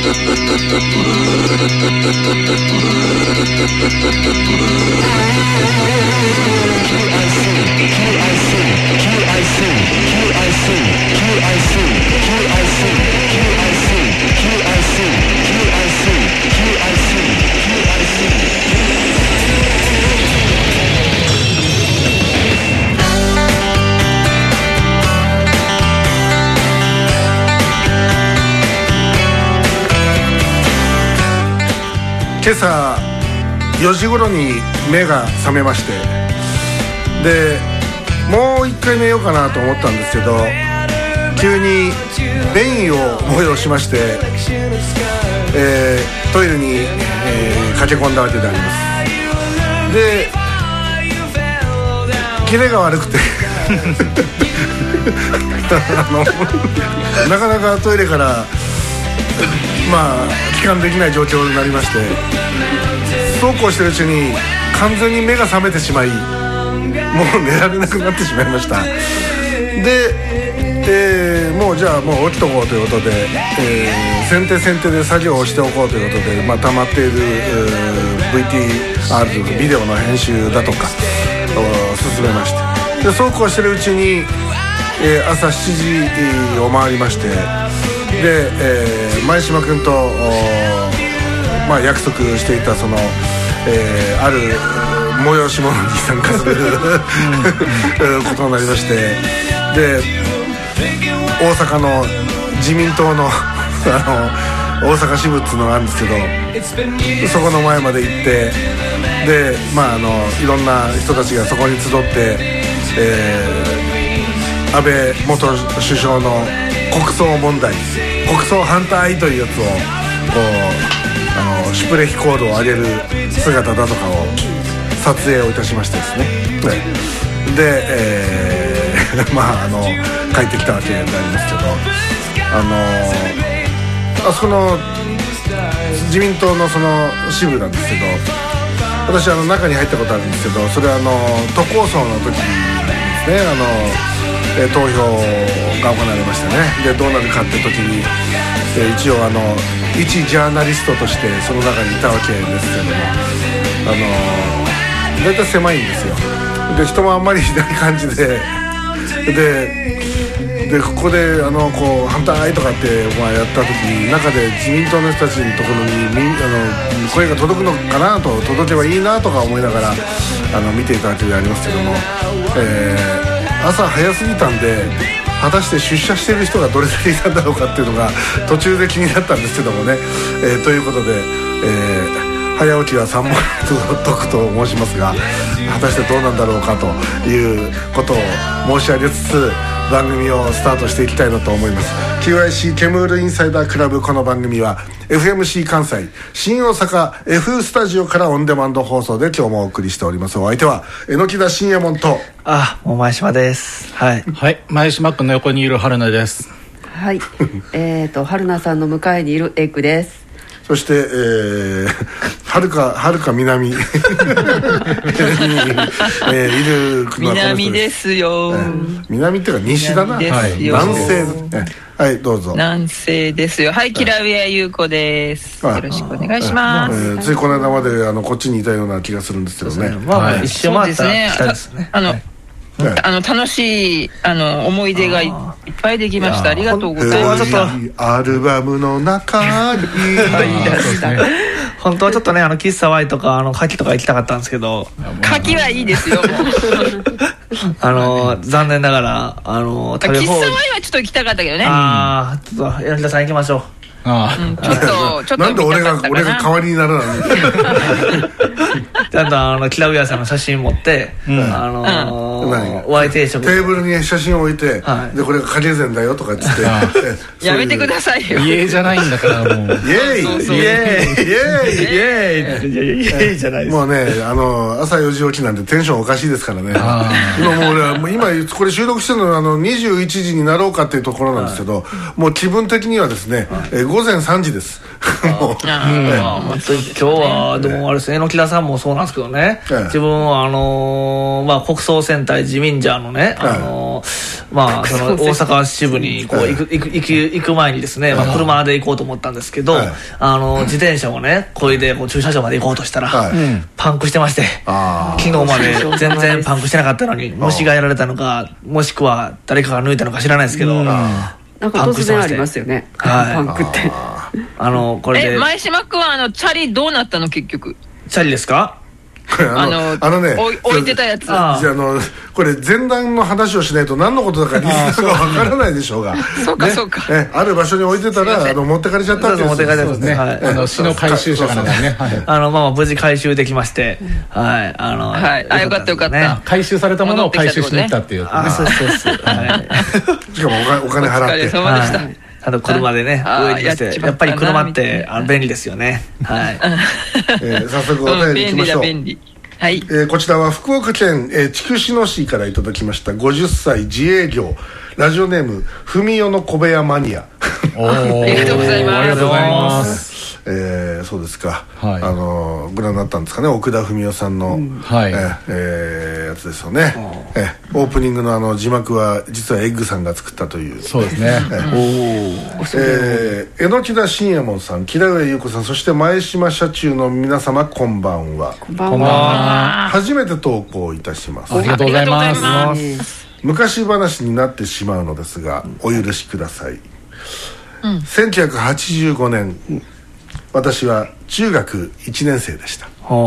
今朝4時頃に目が覚めまして、でもう一回寝ようかなと思ったんですけど、急に便意を催しまして、トイレに、駆け込んだわけであります。でキレが悪くてなかなかトイレから帰還できない状況になりまして、そうこうしてるうちに完全に目が覚めてしまい、もう寝られなくなってしまいました。で、もうじゃあもう起きとこうということで、先手で作業をしておこうということで、溜まっている、VTR ビデオの編集だとかを進めまして、でそうこうしてるうちに、朝7時を回りまして、で、前島君と、約束していたその、ある催し物に参加することになりまして、で大阪の自民党の大阪支部っていうのがあるんですけど、そこの前まで行って、でいろんな人たちがそこに集って、安倍元首相の国葬問題、国葬反対というやつをシュプレヒコードを上げる姿だとかを撮影をいたしましてですね、で、帰ってきたわけでありますけど、あそこの自民党のその支部なんですけど、私中に入ったことあるんですけど、それは都構想の時にですね、投票が行われましたね。でどうなるかって時に、一応一ジャーナリストとしてその中にいたわけですけども、だいたい狭いんですよ。で人もあんまりいない感じでここでこう反対とかってやった時に、中で自民党の人たちのところに声が届くのかなと、届けばいいなとか思いながら見ていたわけでありますけども、朝早すぎたんで、果たして出社している人がどれだけいたんだろうかっていうのが途中で気になったんですけどもね、ということで、早起きは三問得と申しますが、果たしてどうなんだろうかということを申し上げつつ、番組をスタートしていきたいなと思います。 QIC ケムールインサイダークラブ。この番組は FMC 関西新大阪 F スタジオからオンデマンド放送で今日もお送りしております。お相手は榎田信也門ともう前島です。はい、 前島君の横にいる春菜です。 はい春菜さんの向かいにいるエッグです。 そして、はるか南に、いる南ですよ。 南っていうか西だな。南西、はいどうぞ。 南西ですよ。はい、キラウエア優子です。よろしくお願いします。 ついこの間までこっちにいたような気がするんですけどね。 一周回ったら来たですね。 楽しい思い出がいっぱいできました。ありがとうございます。 アルバムの中に本当はちょっとね喫茶 Y とか牡蠣とか行きたかったんですけど、 牡蠣はいいですよ。 残念ながら喫茶 Y はちょっと行きたかったけどね。 ちょっと柳田さん行きましょう。 ちょっとなんで俺が代わりにならないの。 ちゃんとキラウエアさんの写真持って、Y 定食テーブルに写真を置いて、でこれが影膳だよとかっつってやめてくださいよ。 家じゃないんだからもうイエーイイエーイイエーイじゃないです。もうね朝4時起きなんでテンションおかしいですからね。今もう俺は今これ収録してるのは21時になろうかっていうところなんですけど、もう気分的にはですね5 午前3時です。もう今日はでもあれですね、榎田さんもそうなんですけどね、自分は国葬戦隊自民ジャーのね、その大阪支部にこう行く前にですね、車で行こうと思ったんですけど、自転車をねこいでこう駐車場まで行こうとしたら、パンクしてまして、昨日まで全然パンクしてなかったのに虫がやられたのか、もしくは誰かが抜いたのか知らないですけど、 なんか突然ありますよね、パンクって。 これで前島君はチャリどうなったの結局。 チャリですか？ 置いてたやつ。 じゃあこれ前段の話をしないと何のことだかリスナーがわからないでしょうが。 そうかそうか。 ある場所に置いてたら持ってかれちゃったってやつです。 持ってかれちゃったんですね。 市の回収者からね。 無事回収できまして、はい、 よかったよかった。 回収されたものを回収しに行ったっていう。 そうそう。 しかもお金払って。 お疲れ様でした。 車でね上にしてやっぱり車って便利ですよね。はい。 早速お便りいきましょう。 便利。はい。 こちらは福岡県筑紫野市からいただきました50歳自営業ラジオネームふみよの小部屋マニア。 ありがとうございます。 ありがとうございます。 そうですか。ご覧になったんですかね、奥田文雄さんのやつですよね。オープニングの字幕は実はエッグさんが作ったという。 そうですね。 榎田信也門さん、木田上優子さん、そして前島社中の皆様、こんばんは。 こんばんは。 初めて投稿いたします。 ありがとうございます。 昔話になってしまうのですがお許しください。1985年、私は中学1年生でした。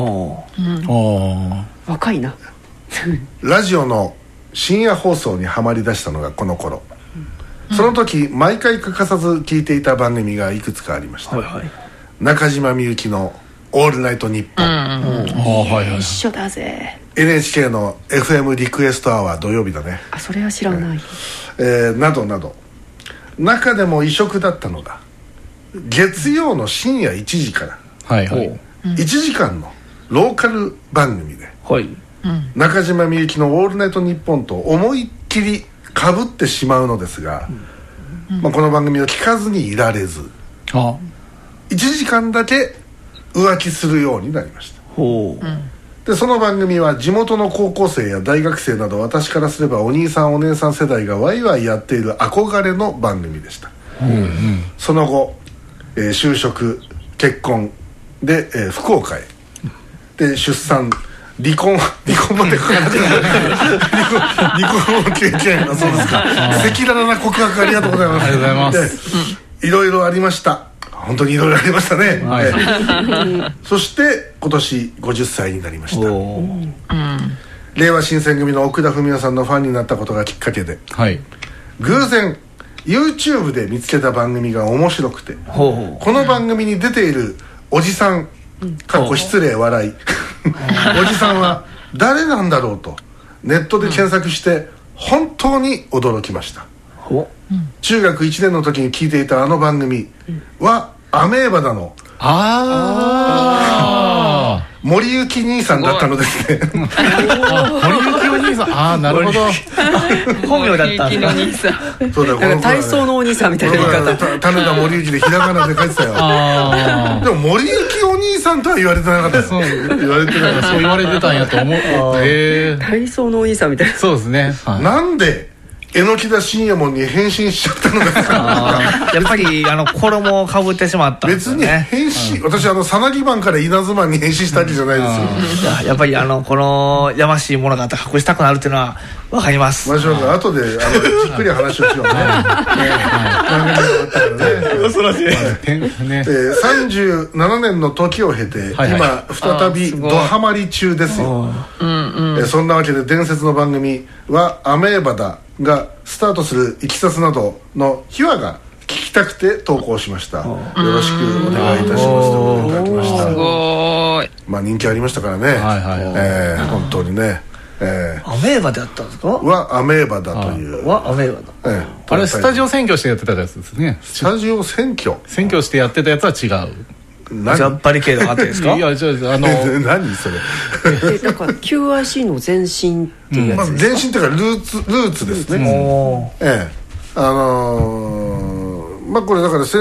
若いな。 ラジオの深夜放送にはまりだしたのがこの頃。その時毎回欠かさず聞いていた番組がいくつかありました。中島みゆきのオールナイトニッポン、 一緒だぜ。 NHK の FM リクエストアワー土曜日だね。 それは知らない。 などなど、中でも異色だったのが月曜の深夜1時から1時間のローカル番組で、中島みゆきのオールナイトニッポンと思いっきりかぶってしまうのですが、この番組を聞かずにいられず、1時間だけ浮気するようになりました。でその番組は地元の高校生や大学生など、私からすればお兄さんお姉さん世代がワイワイやっている憧れの番組でした。その後、就職結婚で、福岡へで出産離婚までかかって離婚を経験。そうですか。赤裸々な告白ありがとうございます。 ありがとうございます。 いろいろありました。本当にいろいろありましたね。そして今年50歳になりました。令和新選組の奥田文雄さんのファンになったことがきっかけで、偶然 YouTube で見つけた番組が面白くて、この番組に出ているおじさん失礼笑いおじさんは誰なんだろうとネットで検索して本当に驚きました。中学1年の時に聞いていたあの番組はアメーバだの森幸兄さんだったのですね。 森幸お兄さん、なるほど。 本名だったんだ。 そうだよ、 なんか体操のお兄さんみたいな言い方。 種田森幸でひらがなで書いてたよ。でも森幸お兄さんとは言われてなかったよ。言われてなかった。 そう言われてたんやと思う。 体操のお兄さんみたいな。 そうですね。 なんで榎田信也門に変身しちゃったのですか。 やっぱり衣をかぶってしまったんですよね。 別に変身、私さなぎ番から稲妻に変身したわけじゃないですよ。 やっぱりこのやましいものがあったら隠したくなるっていうのは分かります。 後でじっくり話をしようね。 恐ろしい。 37年の時を経て今再びドハマり中ですよ。そんなわけで伝説の番組はアメーバだがスタートするいきさつなどの秘話が聞きたくて投稿しました。よろしくお願いいたしますといただきました。 すごい。 人気ありましたからね。本当にね。 アメーバであったんですか。 はアメーバだという。 はアメーバだ。 あれスタジオ選挙してやってたやつですね。 スタジオ選挙してやってたやつは違う。 じゃあバリケードがあってですか。 いやじゃあ何それ。 なんか QIC の前身っていうやつですか。 前身っていうかルーツですね。 まあこれだから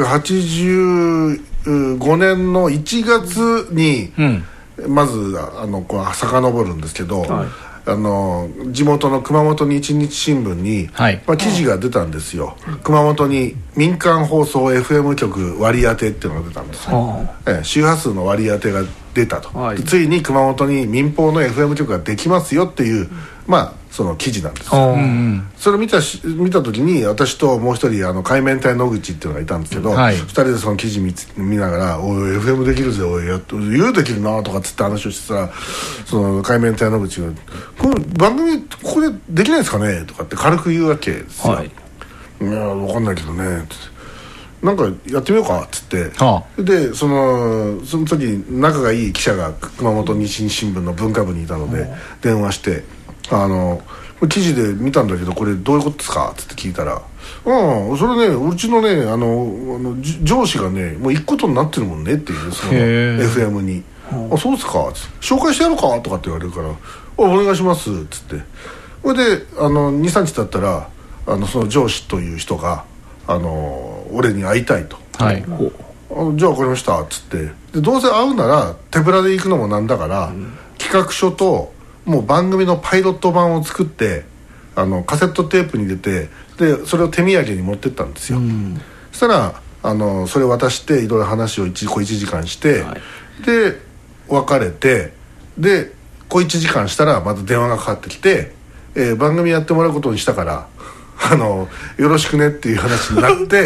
1985年の1月に、まずこう遡るんですけど、地元の熊本日日新聞に、まあ、記事が出たんですよ。熊本に民間放送 FM 局割り当てっていうのが出たんですよ。周波数の割り当てが出たと、ついに熊本に民放の FM 局ができますよっていう、まあその記事なんですよ。それを見た時に私ともう一人海綿体野口っていうのがいたんですけど、2人でその記事見ながら「おい FM できるぜ、おい言うできるな」とかっつって話をしてたら、その海綿体野口が「この番組ここでできないですかね?」とかって軽く言うわけですよ。いや分かんないけどねってなんかやってみようかっつって、でその時仲がいい記者が熊本日日新聞の文化部にいたので電話して記事で見たんだけどこれどういうことですかって聞いたら「それねうちのね上司がねもう行くことになってるもんね」っていうその FM に「あそうですか」って「紹介してやろうか」とかって言われるから「お願いします」っつってそれで23日経ったらその上司という人が俺に会いたいと、じゃあ分かりましたっつってでどうせ会うなら手ぶらで行くのもなんだから、企画書ともう番組のパイロット版を作ってカセットテープに入れてでそれを手土産に持ってったんですよ。そしたらそれ渡していろいろ話を小1時間して、で別れてで小1時間したらまた電話がかかってきて、番組やってもらうことにしたからよろしくねっていう話になって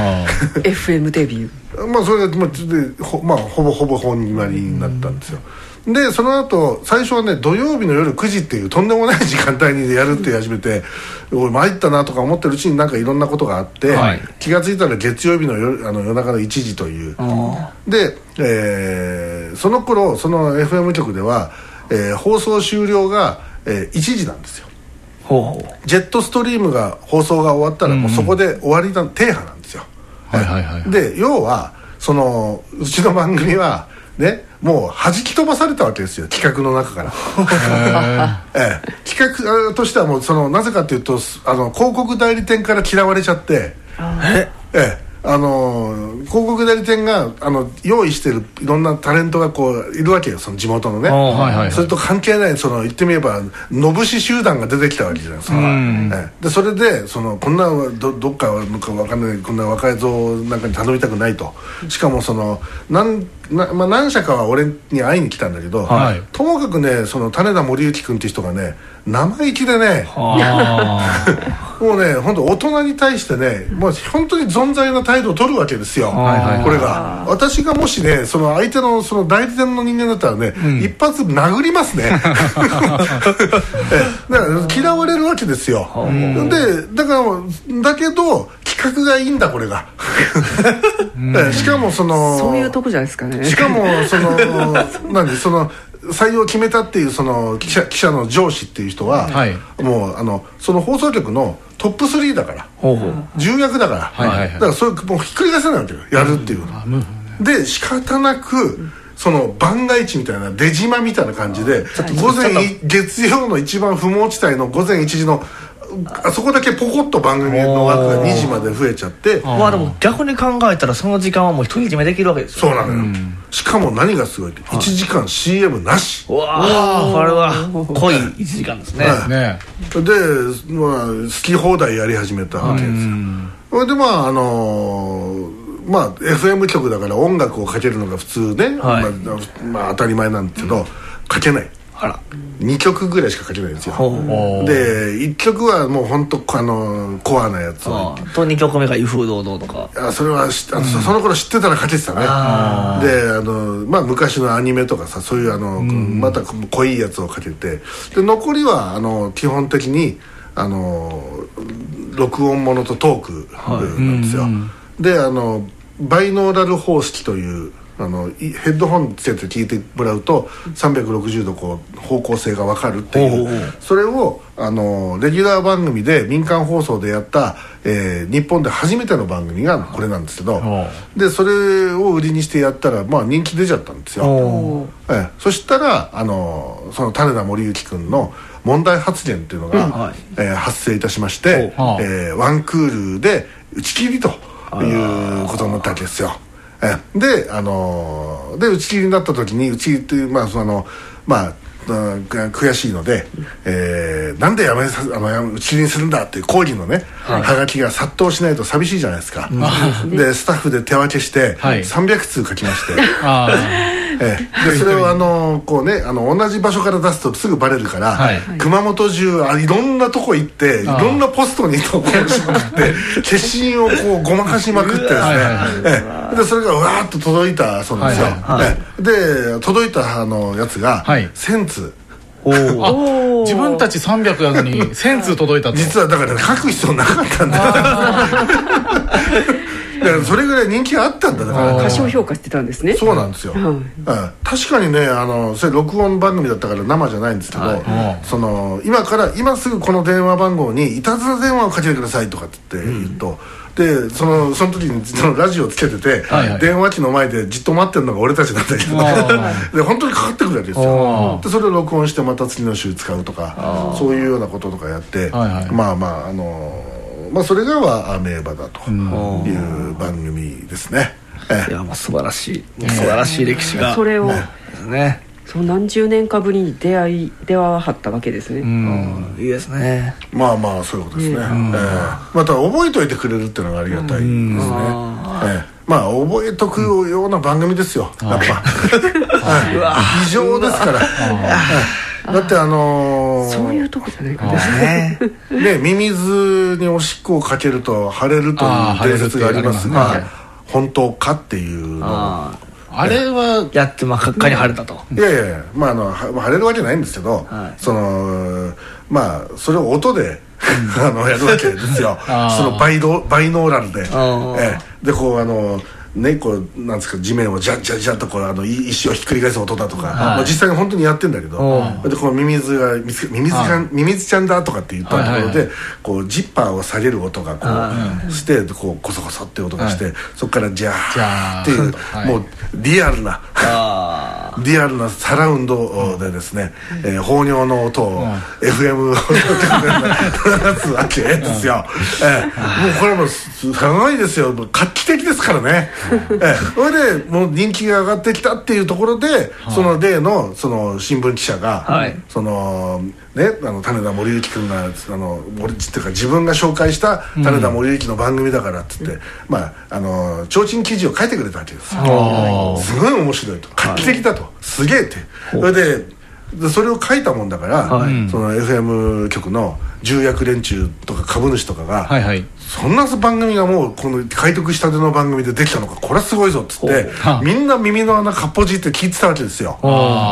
FM デビューまあそれが、ほぼ本決まりになったんですよ。でその後最初はね土曜日の夜9時っていうとんでもない時間帯にやるって始めて俺参ったなとか思ってるうちになんかいろんなことがあって、気が付いたら月曜日の夜中の1時というで、その頃その FM 局では、放送終了が、1時なんですよ。ジェットストリームが放送が終わったらもうそこで終わりの停波なんですよ。で要はうちの番組はねもう弾き飛ばされたわけですよ企画の中から企画としてはもうなぜかというと広告代理店から嫌われちゃって広告代理店が用意してるいろんなタレントがこういるわけよその地元のね、それと関係ない言ってみればのぶし集団が出てきたわけじゃないですか。でそれでこんなどっか分かんないこんな若い像なんかに頼みたくないと。しかも何社かは俺に会いに来たんだけど、ともかくね種田森之君っていう人がね生意気でねもうね本当大人に対してねもう本当に存在な態度を取るわけですよ。これが私がもしね相手の代理店の人間だったらね、一発殴りますねだから嫌われるわけですよ。でだけど企画がいいんだこれがしかもそういうとこじゃないですかね。 しかも採用を決めたっていう記者の上司っていう人は、もうその放送局のトップ3だから重役だから、だからそれもうひっくり返せないわけよやるっていうの、で仕方なく番外地みたいな出島みたいな感じで月曜の一番不毛地帯の午前1時のあそこだけポコッと番組の枠が2時まで増えちゃってでも逆に考えたらその時間はもう独り占めできるわけですよ。 そうなのよ、しかも何がすごいって1時間 CM なし。 これは濃い1時間ですね。 で、好き放題やり始めたわけですよ。それでFM 局だから音楽をかけるのが普通ね、当たり前なんですけどかけない。2曲ぐらいしか書けないんですよ。で1曲はもう本当コアなやつをと2曲目が「威風堂々」とかそれはその頃知ってたら書けてたね。で昔のアニメとかさそういうまた濃いやつを書けてで残りは基本的に録音ものとトークなんですよ。でバイノーラル方式というヘッドホンつけて聞いてもらうと360度こう方向性が分かるっていうそれをレギュラー番組で民間放送でやった、日本で初めての番組がこれなんですけどでそれを売りにしてやったら人気出ちゃったんですよ。そしたらその種田森之君の問題発言っていうのが、発生いたしまして、ワンクールで打ち切りということになったわけですよ。で打ち切りになった時に、打ち切りっていう悔しいので、なんで打ち切りにするんだっていう抗議のね、はがきが殺到しないと寂しいじゃないですか。でスタッフで手分けして300通書きまして、でそれをこうね、同じ場所から出すとすぐバレるから、熊本中いろんなとこ行っていろんなポストに投稿しまくって消印をこうごまかしまくってですね、でそれがわーっと届いたそうなんですよ。で届いたやつが1000通。 自分たち300やのに1000通届いたと。 実はだから書く必要なかったんだよ。だからそれぐらい人気があったんだ。だから過小評価してたんですね。 そうなんですよ。確かにね、それ録音番組だったから生じゃないんですけど、今すぐこの電話番号にいたずら電話をかけてくださいとかって言うと、でその時にラジオつけてて、電話機の前でじっと待ってるのが俺たちなんだけどで本当にかかってくるわけですよ。でそれを録音してまた次の週使うとか、そういうようなこととかやって、それがアメーバだという番組ですね。 いや、もう素晴らしい歴史がそれをね、 そう何十年かぶりに出会わはったわけですね。 いいですね。 そういうことですね。また覚えといてくれるっていうのがありがたいですね。覚えとくような番組ですよ、やっぱ。異常ですから。だってそういうとこじゃないかね。 ミミズにおしっこをかけると腫れるという伝説がありますが、本当かっていうの。 あれはやって真っ赤っかに腫れたと。 いや腫れるわけないんですけど、それを音でやるわけですよ。そのバイノーラルで、でこうこうなんですか、地面をジャッジャッジャッとこう石をひっくり返す音だとか、実際に本当にやってんだけど、でこのミミズちゃんだとかって言ったところで、こうジッパーを下げる音がこうして、こうコソコソって音がして、そこからジャーっていうもうリアルなサラウンドでですね、放尿の音を FM を流すわけですよ。もうこれもすごいですよ。画期的ですからね。それでもう人気が上がってきたっていうところで、その例のその新聞記者が、種田森之君がっていうか自分が紹介した種田森之の番組だからっつって、提灯記事を書いてくれたわけですよ。すごい面白いと、画期的だと、すげえって。それでそれを書いたもんだから、その FM 局の重役連中とか株主とかが、そんな番組がもうこの開拓したての番組でできたのか、これはすごいぞっつってみんな耳の穴かっぽじって聞いてたわけですよ。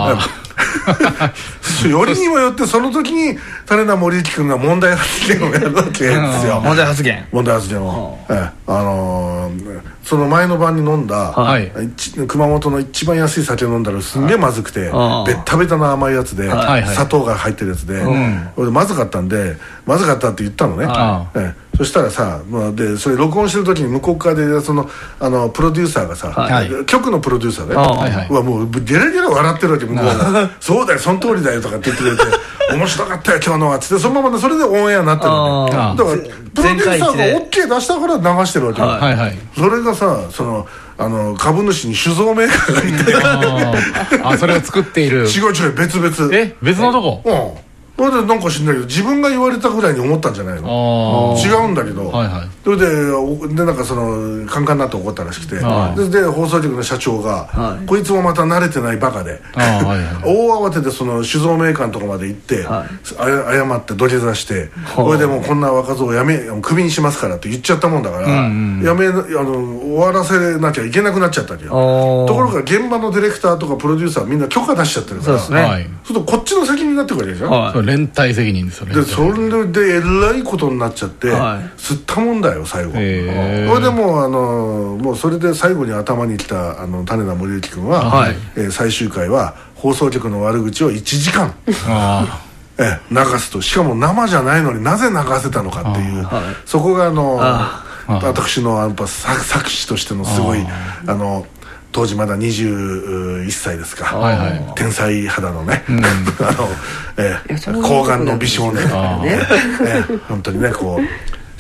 よりにもよってその時に種田森之君が問題発言をやるわけですよ。 問題発言を、その前の晩に飲んだ、熊本の一番安い酒を飲んだらすんげえまずくて、ベッタベタな甘いやつで、砂糖が入ってるやつで、まずかったって言ったのね。そしたらさ、でそれ録音してる時に向こう側でそのプロデューサーがさ、局のプロデューサーでもうゲラゲラ笑ってるわけ。向こうがそうだよ、その通りだよとかって言ってくれて面白かったよ今日のはっつって、そのままそれでオンエアになってるわけだから、プロデューサーが OK 出したから流してるわけよ。それがさ、その株主に酒造メーカーがいて、 それを作っている。 違う別々。 別のとこ。 それでなんか知んないけど自分が言われたぐらいに思ったんじゃないの。違うんだけど、それでなんかそのカンカンになって怒ったらしくて、で放送局の社長が、こいつもまた慣れてないバカで大慌てでその酒造メーカーのとこまで行って、謝って土下座して、それでもうこんな若造をクビにしますからって言っちゃったもんだから、終わらせなきゃいけなくなっちゃったわけよ。ところが現場のディレクターとかプロデューサーみんな許可出しちゃってるから、そうするとこっちの責任になってくるわけでしょ。 連帯責任ですよね。 でそれでえらいことになっちゃって、吸ったもんだよ最後。それでもうそれで最後に頭にきた種田森之君は、最終回は放送局の悪口を1時間流すと。しかも生じゃないのになぜ流せたのかっていう、そこが私の作詞としてのすごい当時まだ21歳ですか、天才肌のね、高顔の美少年、本当にねこう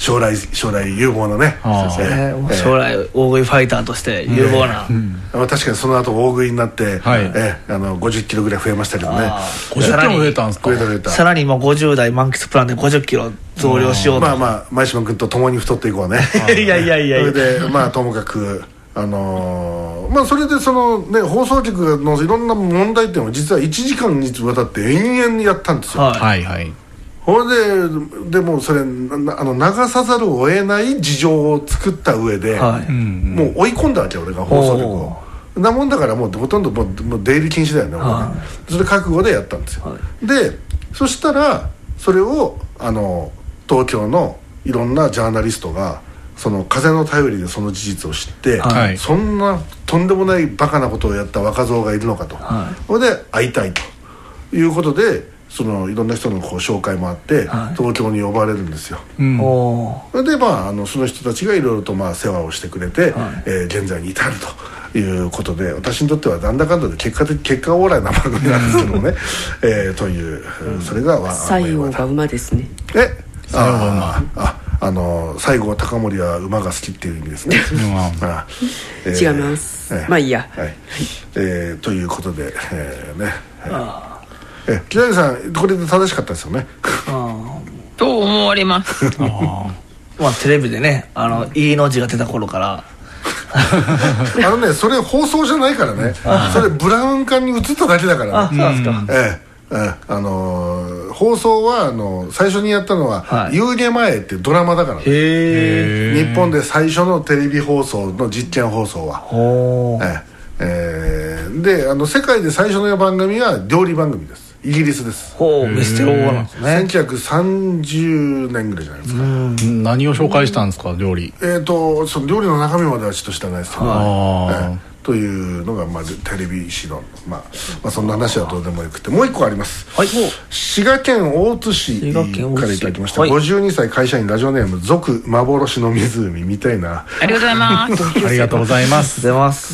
将来有望なね、 将来大食いファイターとして有望な、 確かにその後大食いになって、50キロぐらい増えましたけどね。 50キロ増えたんですか。 さらに今50代満喫プランで50キロ増量しようと。 前島君と共に太っていこうね。 いやそれでともかくそれでそのね、放送局のいろんな問題点を実は1時間にわたって延々にやったんですよ。それでもそれ流さざるを得ない事情を作った上で、もう追い込んだわけ、俺が放送局を。なもんだからもうほとんどもう出入り禁止だよね、それ覚悟でやったんですよ。でそしたらそれを東京のいろんなジャーナリストがその風の便りでその事実を知って、そんなとんでもないバカなことをやった若造がいるのかと、それで会いたいということで、そのいろんな人の紹介もあって、東京に呼ばれるんですよ。でその人たちがいろいろと世話をしてくれて、現在に至るということで、私にとってはなんだかんだで結果オーライな番組なんですけどもね、という、それが西郷が馬ですね。 西郷隆盛は馬が好きっていう意味ですね。 違います。まあいいや。 ということで木谷さん、これで正しかったですよね。 と思われます。 テレビでね、いいの字が出た頃からそれ放送じゃないからね。それブラウン管に映っただけだからね。 そうですか。 放送は最初にやったのは「夕げ前」ってドラマだからね。日本で最初のテレビ放送の実験放送は。で世界で最初の番組は料理番組です。イギリスです。 ベステロなんですね。 1930年ぐらいじゃないですか。 何を紹介したんですか、料理。 その料理の中身まではちょっと知らないですけど、というのがテレビ史のそんな話はどうでもよくて、もう一個あります。滋賀県大津市からいただきました。52歳会社員、ラジオネーム俗幻の湖みたいな。 ありがとうございます。 ありがとうございます。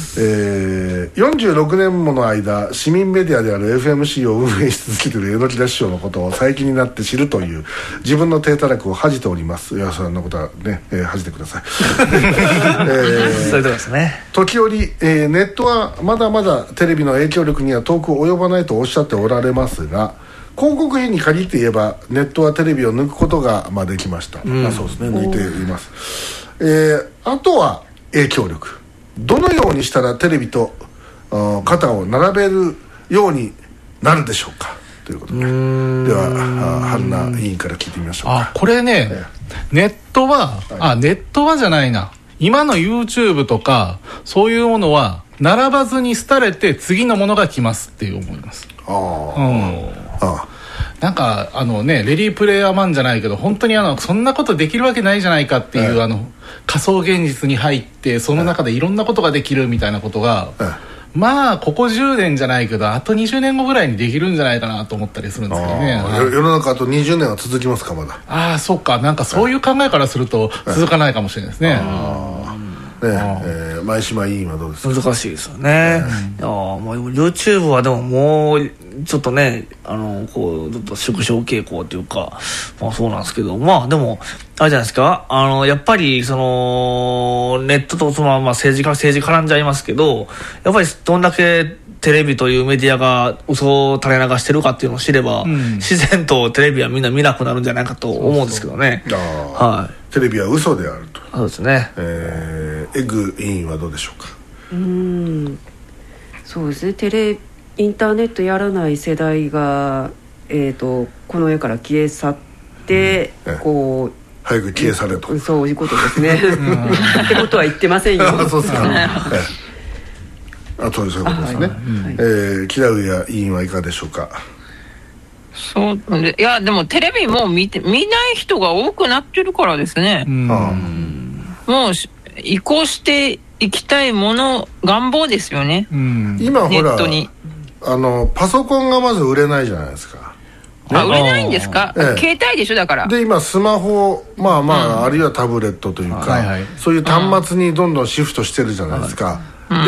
46年もの間市民メディアである FMC を運営し続けている榎木田師匠のことを最近になって知るという自分の低たらくを恥じております。いや、そんなことはね、恥じてください。 そういうことですね。 時折ネットはまだまだテレビの影響力には遠く及ばないとおっしゃっておられますが、広告費に限って言えばネットはテレビを抜くことができました。そうですね、抜いています。あとは影響力、どのようにしたらテレビと肩を並べるようになるでしょうかということで、では春菜委員から聞いてみましょうか。 これね、ネットはネットはじゃないな、今の YouTube とかそういうものは並ばずに廃れて次のものが来ますって思います。なんかレディープレイヤーマンじゃないけど、本当にそんなことできるわけないじゃないかっていう、仮想現実に入ってその中でいろんなことができるみたいなことが、ここ10年じゃないけどあと20年後ぐらいにできるんじゃないかなと思ったりするんですけどね。 世の中あと20年は続きますか、まだ。 そうか、なんかそういう考えからすると続かないかもしれないですね。 前島委員はどうですか。 難しいですよね。YouTube はでももうちょっとね、ちょっと縮小傾向というか、そうなんですけど、でもあれじゃないですか、やっぱりそのネットと政治絡んじゃいますけど、やっぱりどんだけテレビというメディアが嘘を垂れ流してるかっていうのを知れば、自然とテレビはみんな見なくなるんじゃないかと思うんですけどね。 テレビは嘘であると。 そうですね。 エグ委員はどうでしょうか。 そうですね、インターネットやらない世代が、この世から消え去って、 早く消え去れと。 そういうことですね。ってことは言ってませんよ。 そうですか。そういうことですね。木田上委員はいかがでしょうか。 いやでもテレビも見ない人が多くなってるからですね。もう移行していきたいもの、願望ですよね。 今ほらネットにパソコンがまず売れないじゃないですか。 売れないんですか。携帯でしょ、だから。 で今スマホあるいはタブレットというか、そういう端末にどんどんシフトしてるじゃないですか。で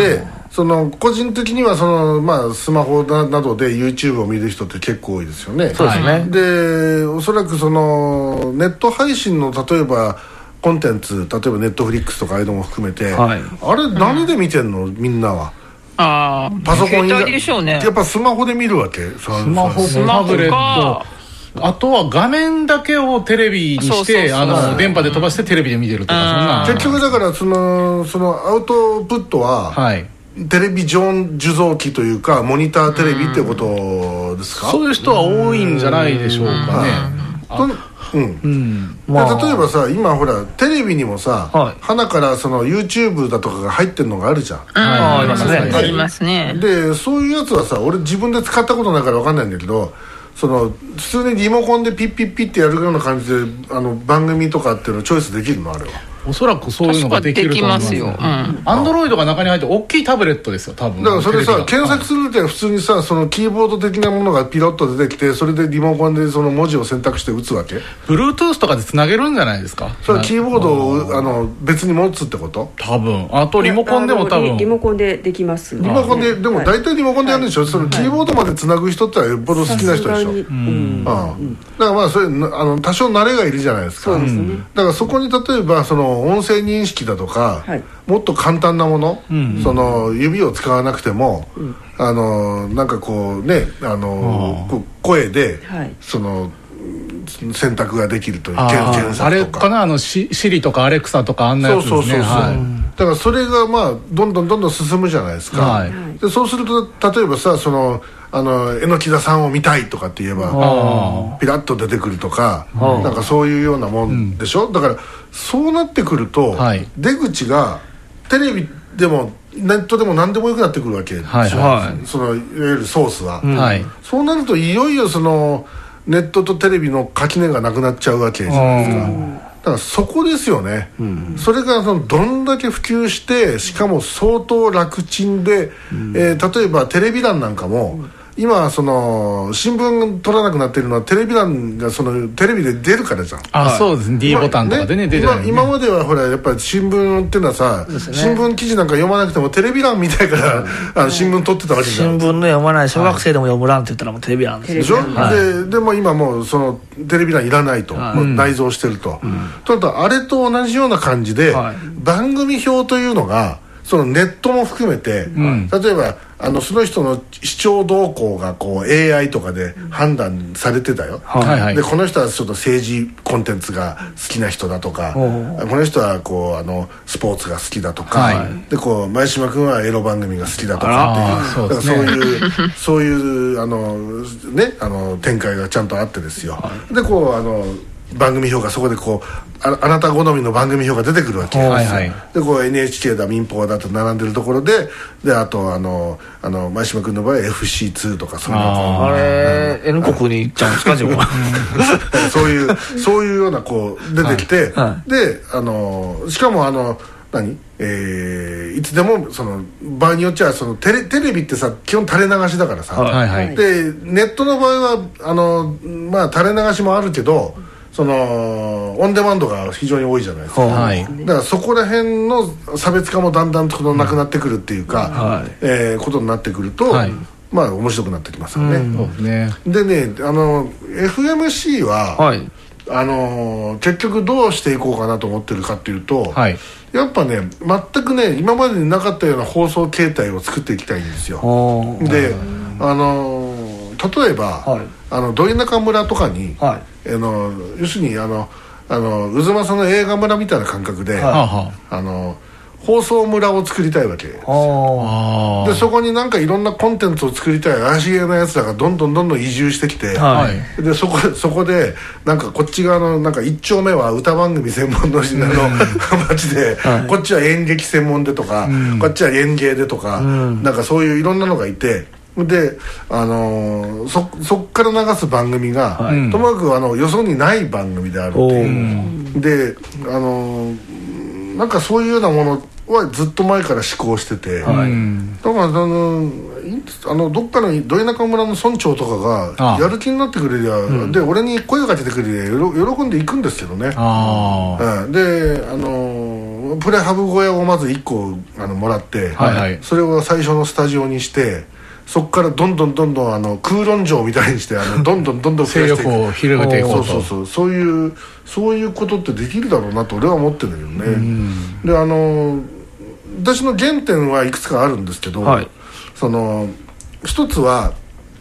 その個人的にはその、まあ、スマホなどで YouTube を見る人って結構多いですよね。 そうですね。 でおそらくそのネット配信の例えばコンテンツ、例えばネットフリックスとかああいうのも含めて、あれ何で見てんの、みんなは。パソコンでしょうね。 やっぱスマホで見るわけ。 スマホ、タブレット、あとは画面だけをテレビにして電波で飛ばしてテレビで見てるとか、そんな。 結局だからそのアウトプットは、テレビ受像機というかモニターテレビってことですか。 そういう人は多いんじゃないでしょうかね。 例えばさ、今ほらテレビにもさ、花からその YouTube だとかが入ってるのがあるじゃん。 ありますね。 でそういうやつはさ、俺自分で使ったことないから分かんないんだけど、その普通にリモコンでピッピッピッってやるような感じで番組とかっていうのをチョイスできるの、あれは。 おそらくそういうのができると思いますよ。アンドロイドが中に入って大きいタブレットですよ、多分。 だからそれさ、検索するって普通にさ、そのキーボード的なものがピロッと出てきて、それでリモコンでその文字を選択して打つわけ。 Bluetooth とかでつなげるんじゃないですか。 それはキーボードを別に持つってこと。 多分。あとリモコンでも多分リモコンでできます。 リモコンで、でも大体リモコンでやるんでしょ。そのキーボードまでつなぐ人ってよっぽど好きな人でしょ。だからまあそれ多少慣れがいるじゃないですか。 そうですね。 だからそこに例えばその音声認識だとか、もっと簡単なもの、その指を使わなくても、なんかこうね、声で、その選択ができるという検索とか、 あれかな、シリとかアレクサとかあんなやつですね。 だからそれがまあどんどん進むじゃないですか。でそうすると例えばさ、その榎木田さんを見たいとかって言えばピラッと出てくるとか、なんかそういうようなもんでしょ。だからそうなってくると、出口がテレビでもネットでも何でもよくなってくるわけですよ、そのいわゆるソースは。そうなるといよいよそのネットとテレビの垣根がなくなっちゃうわけじゃないですか。だからそこですよね。それがどんだけ普及して、しかも相当楽ちんで、例えばテレビ欄なんかも、今その新聞取らなくなっているのはテレビ欄がそのテレビで出るからじゃん。 そうですね。 D ボタンとかでね、出てる。 今まではほらやっぱり新聞っていうのはさ、新聞記事なんか読まなくてもテレビ欄見たいから新聞取ってたわけじゃん。 新聞の読まない小学生でも読む欄って言ったらもうテレビ欄ですでしょ。でも今もうそのテレビ欄いらないと、もう内蔵してると。となるとあれと同じような感じで、番組表というのがそのネットも含めて、例えばその人の視聴動向がこう AI とかで判断されてたよ。でこの人はちょっと政治コンテンツが好きな人だとか、この人はこうスポーツが好きだとか、でこう前島君はエロ番組が好きだとかっていう、だからそういうね展開がちゃんとあってですよ。でこう番組表がそこでこうあなた好みの番組表が出てくるわけですよ。でこう NHK だ民放だと並んでるところで、あと前島君の場合は FC2 とかそういうのあれ N 国に行っちゃうんですか自分は。 そういうようなこう出てきて、でしかもいつでもその場合によっちゃそのテレビってさ基本垂れ流しだからさ、でネットの場合はまあ垂れ流しもあるけど、そのオンデマンドが非常に多いじゃないですか。だからそこら辺の差別化もだんだんとなくなってくるっていうか、ことになってくると、まあ面白くなってきますよね。でね、FMC は、結局どうしていこうかなと思ってるかっていうと、やっぱね全くね今までになかったような放送形態を作っていきたいんですよ。で例えば、ど田舎村とかに、要するに渦政の映画村みたいな感覚で、放送村を作りたいわけで、そこになんかいろんなコンテンツを作りたい怪しげなやつらがどんどん移住してきて、でそこでなんかこっち側のなんか1丁目は歌番組専門の町で、こっちは演劇専門でとか、こっちは演芸でとか、なんかそういういろんなのがいて、でそっから流す番組が、ともかくよそにない番組であるっていうで、なんかそういうようなものはずっと前から思考してて、だからどっかのど田舎村の村長とかがやる気になってくれりゃ、で俺に声をかけてくれりゃ喜んでいくんですけどね。でプレハブ小屋をまず1個もらって、それを最初のスタジオにして、そこからどんどん空論城みたいにしてどんどん勢力を広げていこうと。 そういうことってできるだろうなと俺は思ってるんだけどね。で私の原点はいくつかあるんですけど、一つは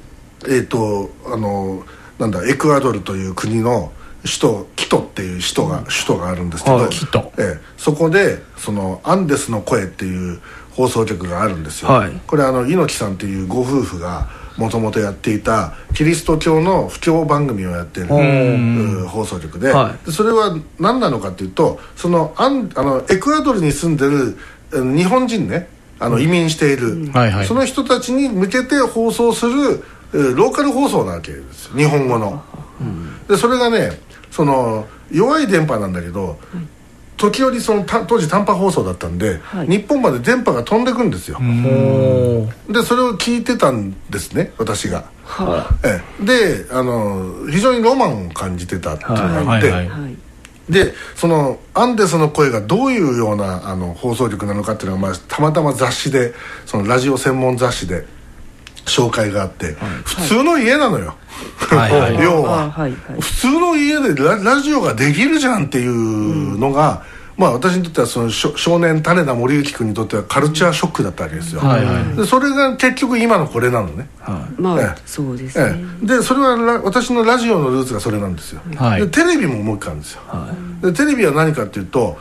エクアドルという国の首都キトっていう首都があるんですけど、そこでアンデスの声っていう放送局があるんですよ。これ猪木さんっていうご夫婦がもともとやっていたキリスト教の布教番組をやっている放送局で、それは何なのかっていうと、エクアドルに住んでる日本人ね、移民している、その人たちに向けて放送するローカル放送なわけですよ、日本語の。でそれがね、弱い電波なんだけど、時折当時短波放送だったんで、日本まで電波が飛んでくんですよ。でそれを聞いてたんですね、私が。で非常にロマンを感じてたっていうのがあって、でアンデスの声がどういうような放送局なのかっていうのが、たまたま雑誌で、ラジオ専門雑誌で紹介があって、普通の家なのよ。要は普通の家でラジオができるじゃんっていうのが、私にとっては少年種田森之君にとってはカルチャーショックだったわけですよ。でそれが結局今のこれなのね。 そうですね。 でそれは私のラジオのルーツがそれなんですよ。でテレビももう一回あるんですよ。でテレビは何かっていうと、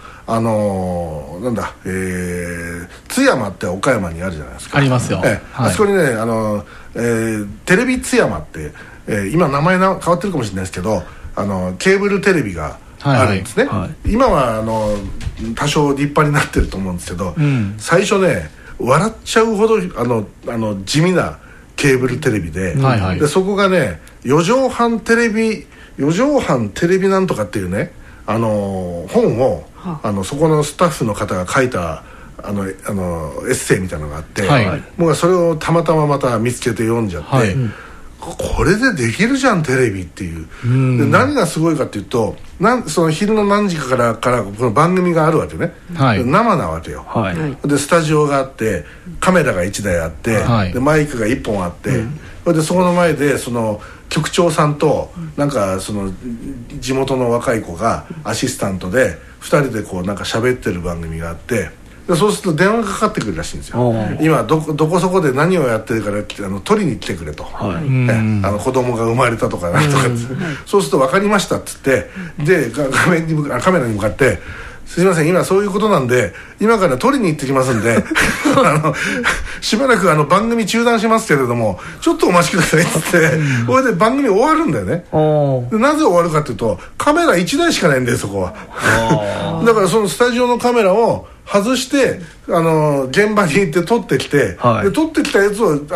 津山って岡山にあるじゃないですか。 ありますよ。 あそこにねテレビ津山って、今名前変わってるかもしれないですけど、ケーブルテレビがあるんですね。今は多少立派になってると思うんですけど、最初ね笑っちゃうほど地味なケーブルテレビで、でそこがね4畳半テレビなんとかっていうね本をそこのスタッフの方が書いたエッセイみたいなのがあって、僕はそれをたまたままた見つけて読んじゃって、これでできるじゃんテレビっていう。で何がすごいかっていうと、その昼の何時かからこの番組があるわけね、生なわけよ。でスタジオがあって、カメラが1台あって、でマイクが1本あって、でそこの前で局長さんとなんか地元の若い子がアシスタントで2人でなんか喋ってる番組があって、でそうすると電話がかかってくるらしいんですよ。今どこそこで何をやってるから取りに来てくれと、子供が生まれたとかなんとか、そうすると分かりましたっつって、でカメラに向かって、すいません今そういうことなんで今から取りに行ってきますんでしばらく番組中断しますけれどもちょっとお待ちくださいっつって、これで番組終わるんだよね。でなぜ終わるかっていうと、カメラ1台しかないんだよそこは。だからそのスタジオのカメラを外して現場に行って撮ってきて、で撮ってきたやつを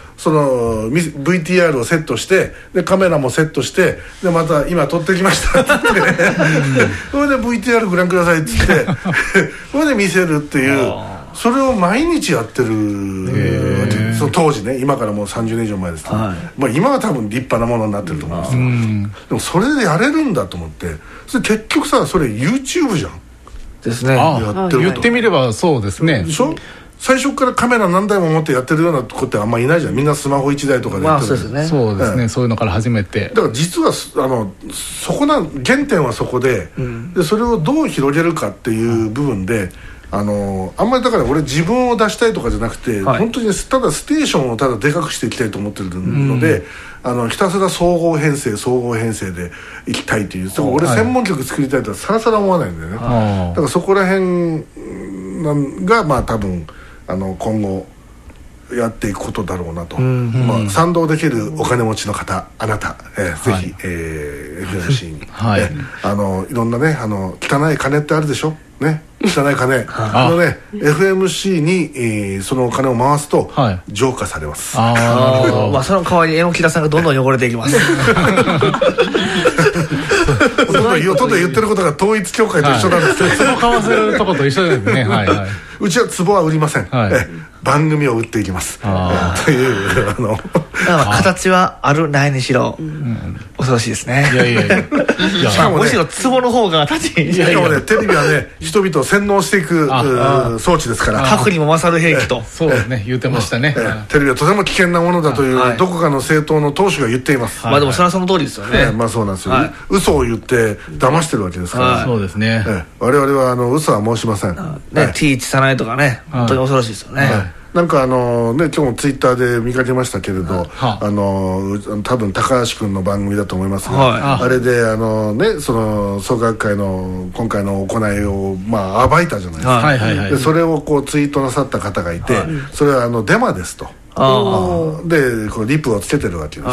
VTR をセットして、でカメラもセットして、でまた今撮ってきましたって言ってそれで VTR ご覧くださいって言ってそれで見せるっていう、それを毎日やってるわけ。その当時ね、今からもう30年以上前ですけど、今は多分立派なものになってると思うんですけど、でもそれでやれるんだと思って、それ結局さ、それ YouTube じゃんですね。 言ってみればそうですね。 でしょ？最初からカメラ何台も持ってやってるような子ってあんまいないじゃん。みんなスマホ1台とかでやってる。 そうですね。そういうのから始めて。 だから実はそこ原点はそこで、でそれをどう広げるかっていう部分で、あんまりだから俺自分を出したいとかじゃなくて、本当にただステーションをただでかくしていきたいと思ってるので、ひたすら総合編成でいきたいという、俺専門局作りたいとはさらさら思わないんだよね。だからそこら辺が多分今後やっていくことだろうなと。賛同できるお金持ちの方、あなた、ぜひ、FMC に、いろんなね汚い金ってあるでしょね、汚い金ね FMC に、そのお金を回すと浄化されます。 その代わり榎田さんがどんどん汚れていきますと言ってることが統一教会と一緒なんですけど、 壺買わせるとこと一緒ですね。 うちは壺は売りません。 番組を売っていきますという形はあるないにしろ恐ろしいですね。 いやいやいやしかもむしろツボの方が立ちしかもねテレビはね人々を洗脳していく装置ですから、 核にも勝る兵器とそうですね言ってましたね。 テレビはとても危険なものだというどこかの政党の党首が言っています。 まあでもそれはその通りですよね。 まあそうなんですよ。嘘を言って騙してるわけですから。 そうですね。 我々は嘘は申しません。 ね T1 さないとかね本当に恐ろしいですよね。 なんかね今日もツイッターで見かけましたけれど、多分高橋君の番組だと思いますが、あれでその創価学会の今回の行いを暴いたじゃないですか。でそれをこうツイートなさった方がいて、それはデマですと。でこうリプをつけてるわけです。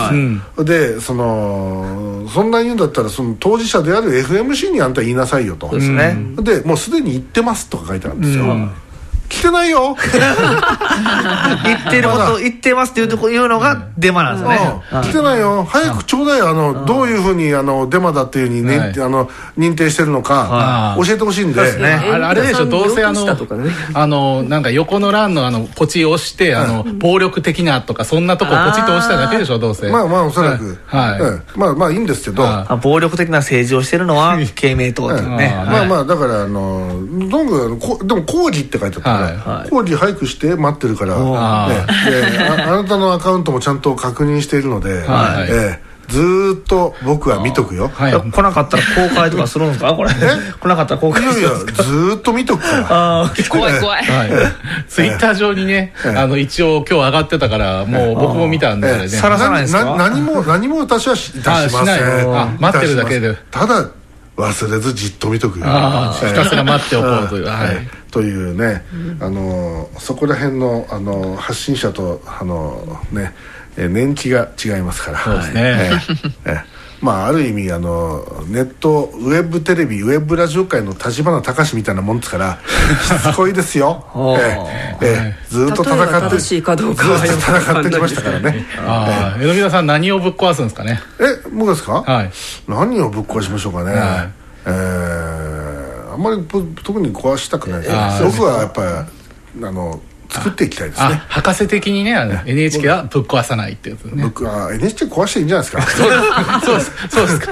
でそんな言うんだったらその当事者である FMC にあんた言いなさいよと。でもうすでに言ってますとか書いてあるんですよ。来てないよ言ってること言ってますっていうのがデマなんですよね。 来てないよ早くちょうだいどういうふうにデマだっていうふうに認定してるのか教えてほしいんで。 あれでしょどうせなんか横の欄のポチ押して暴力的なとかそんなとこポチッと押しただけでしょどうせ。まあおそらくまあいいんですけど暴力的な政治をしてるのは慶明党っていうね。 まあだからでも抗議って書いてあった講義早くして待ってるから、あなたのアカウントもちゃんと確認しているので、ずーっと僕は見とくよ。 来なかったら公開とかするんですかこれ。来なかったら公開するんですか。 いやいやずーっと見とくから怖い怖い。 ツイッター上にね一応今日上がってたからもう僕も見たんでさらさないですか。 何も私はしません。 待ってるだけで。 ただ忘れずじっと見とくよ。 ひたすら待っておこうという。 というね、そこら辺の発信者と年季が違いますから。 そうですね。 ある意味ネットウェブテレビウェブラジオ界の立花隆みたいなもんですからしつこいですよ。ずっと戦ってずっと戦ってきましたからね。 江戸皆さん何をぶっ壊すんですかね。 僕ですか。何をぶっ壊しましょうかね。あんまり特に壊したくないです。僕はやっぱり作っていきたいですね。 博士的にねNHK はぶっ壊さないってやつね。 僕は NHK 壊していいんじゃないですか。 そうですか。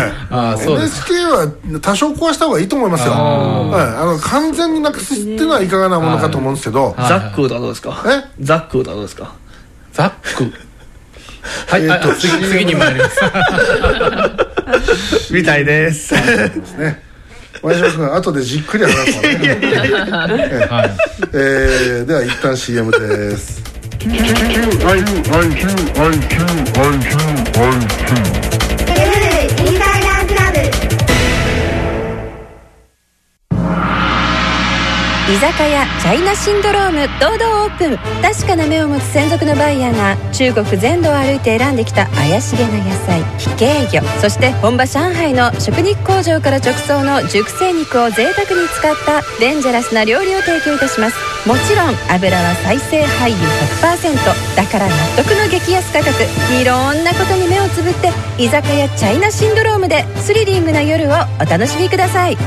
NHK は多少壊した方がいいと思いますよ。完全になくすっていうのはいかがなものかと思うんですけど。 ザックとはどうですか。ザックとはどうですか。 ザック次に参りますみたいです。 ですね。前島君後でじっくり話すからね。では一旦 CM です。 居酒屋チャイナシンドローム堂々オープン。確かな目を持つ専属のバイヤーが中国全土を歩いて選んできた怪しげな野菜、非系魚、そして本場上海の食肉工場から直送の熟成肉を贅沢に使ったデンジャラスな料理を提供いたします。もちろん油は再生廃油 100%。 だから納得の激安価格。いろんなことに目をつぶって居酒屋チャイナシンドロームでスリリングな夜をお楽しみください。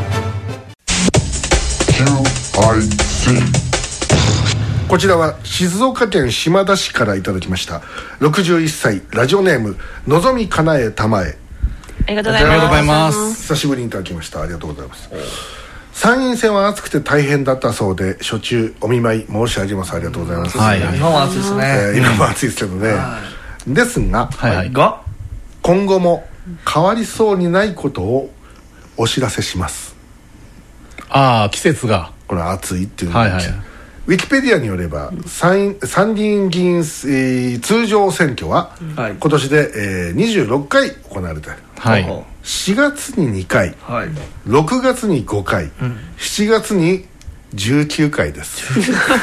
こちらは静岡県島田市からいただきました。61歳ラジオネームのぞみかなえたまえ。 ありがとうございます。 久しぶりにいただきました。ありがとうございます。参院選は暑くて大変だったそうで初中お見舞い申し上げます。ありがとうございます。 今も暑いですね。 今も暑いですけどね。ですが今後も変わりそうにないことをお知らせします。 季節がこれ暑いっていうのが、ウィキペディアによれば参議院議員、通常選挙は、今年で、26回行われた、4月に2回、6月に5回、7月に19回です。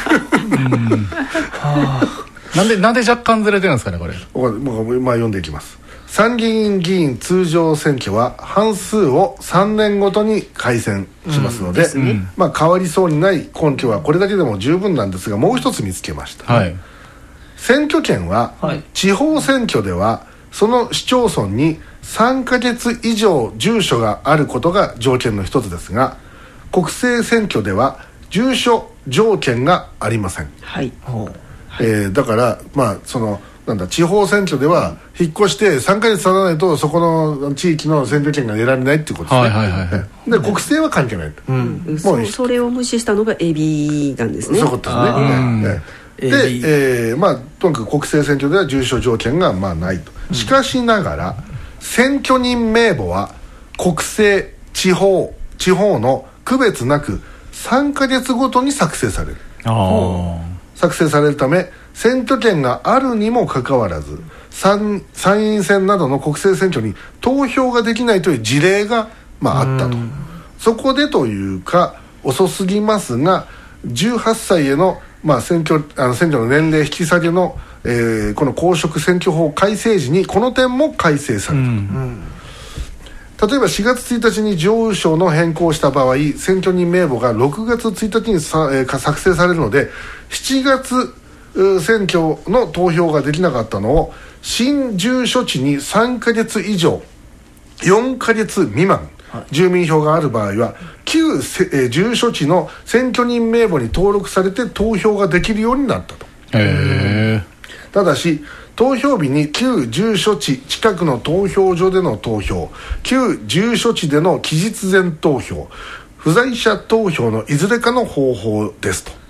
なんで若干ずれてるんですかねこれ。 読んでいきます。参議院議員通常選挙は半数を3年ごとに改選しますので、変わりそうにない根拠はこれだけでも十分なんですが、もう一つ見つけました。選挙権は、地方選挙ではその市町村に3ヶ月以上住所があることが条件の一つですが、国政選挙では住所条件がありません。 はい、 だからまあそのなんだ地方選挙では引っ越して3ヶ月経たないとそこの地域の選挙権が得られないっていうことですね。はいはいはい、で国政は関係ない、 もうそれを無視したのがエビなんですね。 そういうことですね。で、まあとにかく国政選挙では住所条件がまあないと。しかしながら選挙人名簿は国政地方の区別なく3ヶ月ごとに作成される。作成されるため選挙権があるにもかかわらず参院選などの国政選挙に投票ができないという事例が、まあ、あったと。そこでというか遅すぎますが18歳への、まあ、選挙の年齢引き下げの、この公職選挙法改正時にこの点も改正された。例えば4月1日に上省の変更をした場合選挙人名簿が6月1日に作成されるので7月選挙の投票ができなかったのを新住所地に3ヶ月以上4ヶ月未満住民票がある場合は旧住所地の選挙人名簿に登録されて投票ができるようになったと。ただし投票日に旧住所地近くの投票所での投票旧住所地での期日前投票不在者投票のいずれかの方法ですと。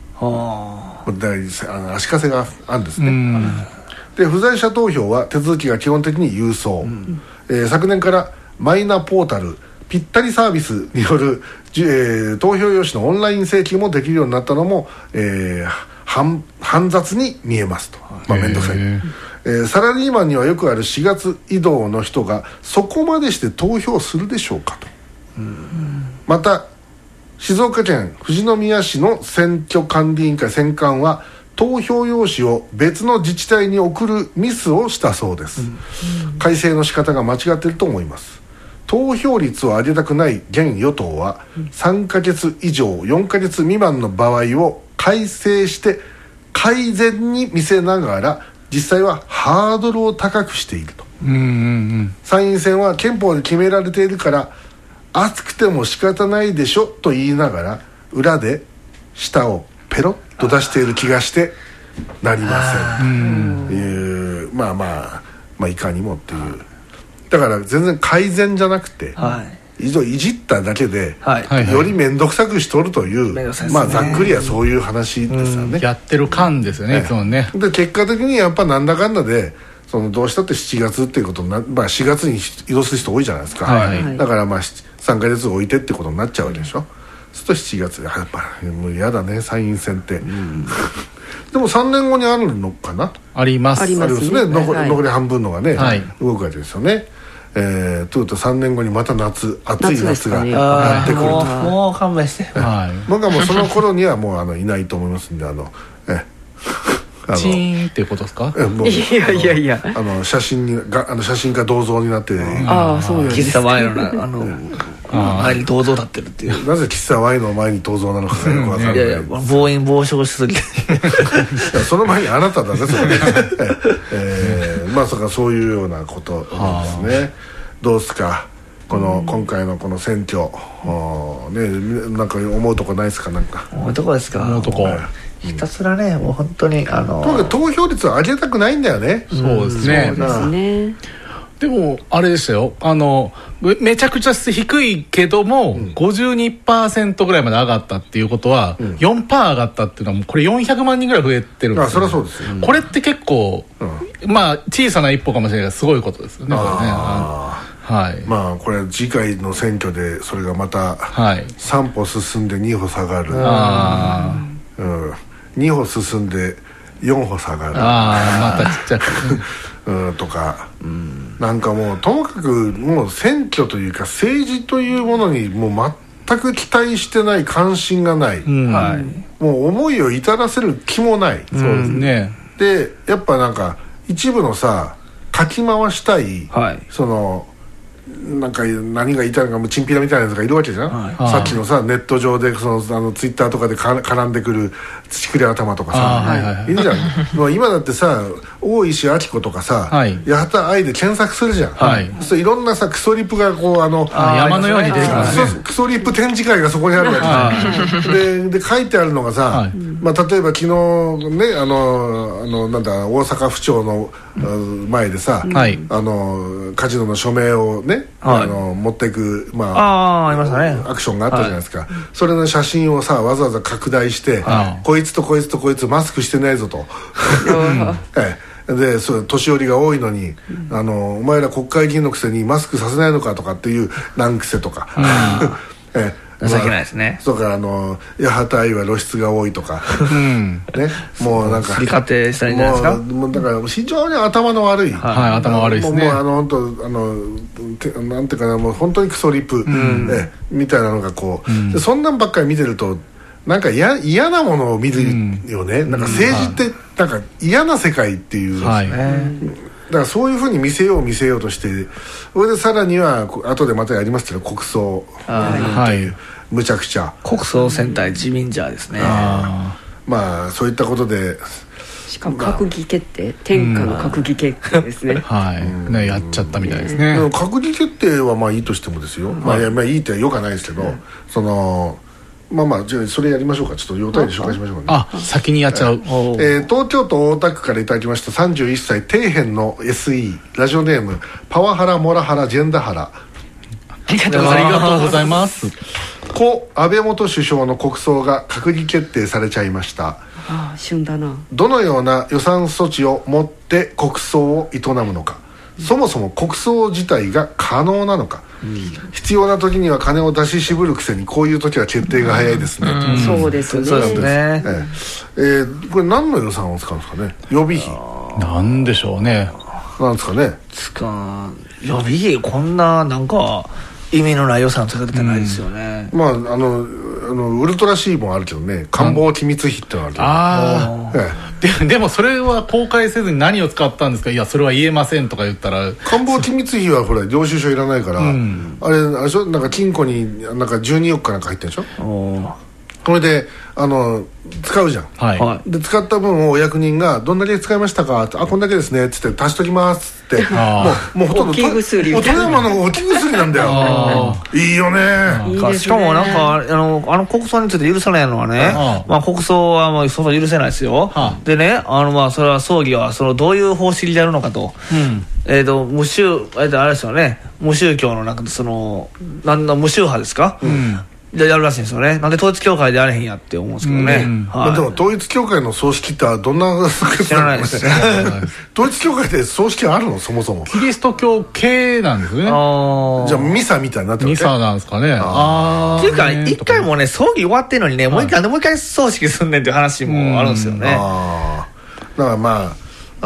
足かせがあるんですね。で不在者投票は手続きが基本的に郵送、昨年からマイナポータルぴったりサービスによる、投票用紙のオンライン請求もできるようになったのも、煩雑に見えますと。まあ面倒くさい、サラリーマンにはよくある4月移動の人がそこまでして投票するでしょうかと。また静岡県富士宮市の選挙管理委員会選管は投票用紙を別の自治体に送るミスをしたそうです。改正の仕方が間違っていると思います。投票率を上げたくない現与党は3ヶ月以上4ヶ月未満の場合を改正して改善に見せながら実際はハードルを高くしていると。参院選は憲法で決められているから暑くても仕方ないでしょと言いながら裏で舌をペロッと出している気がしてなりません。まあいかにもっていう。だから全然改善じゃなくて、いじっただけで、より面倒くさくしとるという、まあざっくりはそういう話ですよね。 やってる感ですよね、いつもね。 で結果的にやっぱなんだかんだでどうしたって7月っていうことにな、まあ、4月に移動する人多いじゃないですか、だからまあ3ヶ月置いてってことになっちゃうわけでしょ。そうすると7月やっぱもう嫌だね参院選って、でも3年後にあるのかな。 ありますね。残り半分のがね、動くわけですよね。というと3年後にまた暑い夏がやってくると。 もう勘弁して。 僕はもうその頃にはもういないと思いますんでチーンっていうことですか。 いや写真が銅像になって、 そうなんです。 喫茶ワイの前に銅像立ってるっていう。 なぜ喫茶ワイの前に銅像なのかがよくわからない。 暴飲暴食しすぎてその前にあなただねそれ。まさかそういうようなことなんですね。どうですか今回のこの選挙なんか思うとこないですか。なんか思うとこですか。思うとこひたすらねもう本当に投票率を上げたくないんだよね。 そうですね。でもあれでしたよ、めちゃくちゃ低いけども、52% ぐらいまで上がったっていうことは、4% 上がったっていうのはもうこれ400万人ぐらい増えてるんですよ、ね。そりゃそうですよ。これって結構、まあ小さな一歩かもしれないけどすごいことですよね。まあこれ次回の選挙でそれがまた3歩進んで2歩下がる、2歩進んで4歩下がる、 またちっちゃくとか、なんかもうともかくもう選挙というか政治というものにもう全く期待してない関心がない、もう思いを至らせる気もない。 そうですね。 でやっぱなんか一部のかき回したい、 なんか何が言いたいのかもうチンピラみたいなやつがいるわけじゃん、さっきのさネット上でツイッターとかで絡んでくる土くれ頭とかさ、いるじゃんもう今だってさ大石明子とかさ、八幡愛で検索するじゃん、そういろんなさクソリップがこう山のように出てくるね。 クソリップ展示会がそこにあるわけで書いてあるのがさ、例えば昨日ねなんだ大阪府庁の前でさ、カジノの署名をね持っていくありましたね、 アクションがあったじゃないですか、それの写真をさわざわざ拡大して、こいつとこいつとこいつマスクしてないぞとで年寄りが多いのに、お前ら国会議員のくせにマスクさせないのかとかっていう難癖とか情けないですね。 そうか八幡愛は露出が多いとかね、もうなんか理解したらいいんじゃないですか。 もうだから非常に頭の悪い、 頭悪いですね。 もう本当なんていうかなもう本当にクソリップ、みたいなのがこう、でそんなんばっかり見てるとなんか嫌なものを見るよね、なんか政治ってなんか嫌な世界っていう、だからそういうふうに見せようとして、それでさらには後でまたやりますけど国葬というむちゃくちゃ国葬戦隊自民ジャーですね。 まあそういったことでしかも閣議決定、天下の閣議決定ですねやっちゃったみたいですね。 閣議決定はまあいいとしてもですよ、まあいいってよくはないですけど、じゃあそれやりましょうか。ちょっと要点で紹介しましょうかね。 先にやっちゃう。 東京都大田区からいただきました31歳底辺の SE ラジオネームパワハラモラハラジェンダハラ、 ありがとうございます。 故安倍元首相の国葬が閣議決定されちゃいました。 旬だな。 どのような予算措置をもって国葬を営むのか、そもそも国葬自体が可能なのか、必要な時には金を出し渋るくせにこういう時は決定が早いですね。 そうですね。 そうですね。 これ何の予算を使うんですかね。予備費なんでしょうね。 なんですかね。 予備費こんななんか意味のない予算使ってないですよね。 ウルトラ C もあるけどね、官房機密費ってのがあるけど、 でもそれは公開せずに何を使ったんですか。いやそれは言えませんとか言ったら、 官房機密費はほら領収書いらないから、あれでしょ、なんか金庫になんか12億かなんか入ってるでしょ。これで使うじゃん、で使った分をお役人がどんだけ使いましたかって、こんだけですねっつって足しときますってもうほとんど置き薬富山の置き薬なんだよいいよね。 いいですね。 しかもなんか国葬について許さないのはね、国葬はもうそんな許せないですよ。でねそれは葬儀はどういう方式でやるのかと、あれですよね、無宗教のなんか無宗派ですか、でやるらしいんですよね。なんで統一教会でやれへんやって思うんですけどね。 でも統一教会の葬式ってどんな知らないです統一教会って葬式あるの？そもそもキリスト教系なんですね。じゃあミサみたいになってるわけ。 ミサなんですかね。 っていうか一回もね葬儀終わってんのにね、もう一回葬式すんねんっていう話もあるんですよね。 だから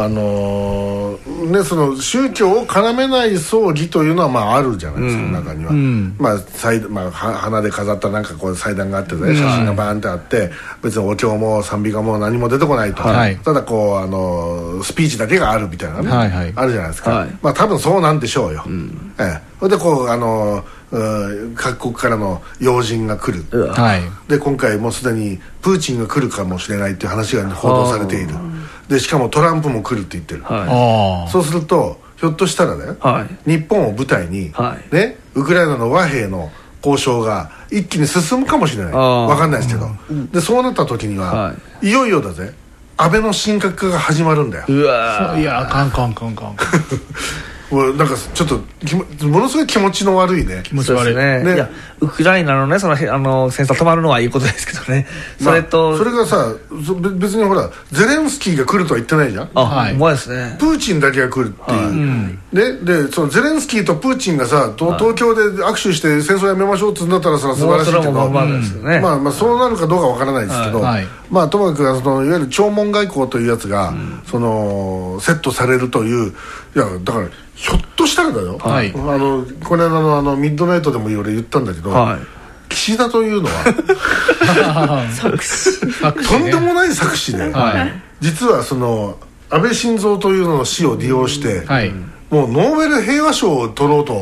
その宗教を絡めない葬儀というのはあるじゃないですか、中には。花で飾ったなんかこう祭壇があってね、写真がバーンってあって、別にお経も賛美歌も何も出てこないと、ただこうスピーチだけがあるみたいなね、あるじゃないですか。多分そうなんでしょうよ。それでこう各国からの要人が来る、で今回もうすでにプーチンが来るかもしれないっていう話が報道されている。でしかもトランプも来るって言ってる、そうするとひょっとしたらね、日本を舞台に、ウクライナの和平の交渉が一気に進むかもしれない、分かんないですけど、でそうなった時には、いよいよだぜ、安倍の神格化が始まるんだよ。 いやカンなんかちょっとものすごい気持ちの悪いね。 気持ち悪いね。いやウクライナのね戦争止まるのはいいことですけどね。それがさ別にほらゼレンスキーが来るとは言ってないじゃん。 うまいですね。 プーチンだけが来るっていう。でそのゼレンスキーとプーチンがさ東京で握手して戦争やめましょうってんだったら素晴らしいけど、そうなるかどうかわからないですけど、ともかくいわゆる弔問外交というやつがセットされるという、いやだからひょっとしたらだよ、この間のミッドナイトでも俺言ったんだけど、岸田というのはとんでもない作詞で、実は安倍晋三というのの死を利用して、もうノーベル平和賞を取ろうと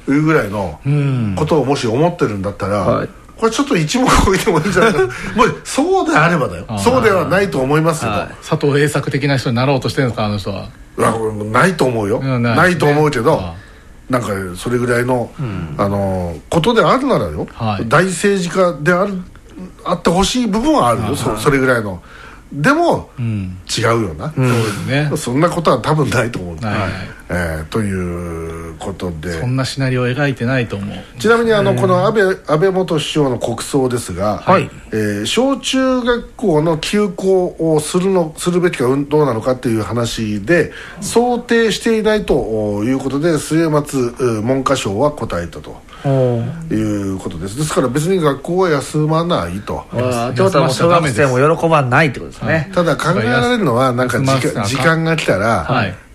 いうぐらいのことをもし思ってるんだったら、これちょっと一目置いてもいいんじゃないかもうそうであればだよ。そうではないと思いますけど、 佐藤栄作的な人になろうとしてるんですか、あの人は。 ないと思うよ、ないと思うけど、なんかそれぐらいの、ことであるならよ、大政治家であってほしい部分はあるよ、それぐらいの。でも、違うよな、そうですね、そんなことは多分ないと思う、ということで、 そんなシナリオを描いてないと思う。 ちなみにこの安倍元首相の国葬ですが、小中学校の休校をするべきかどうなのかっていう話で想定していないということで、末松文科省は答えたということです。ですから別に学校は休まないと。 ってことはもう小学生も喜ばないってことですね。 ただ考えられるのは、なんか時間が来たら、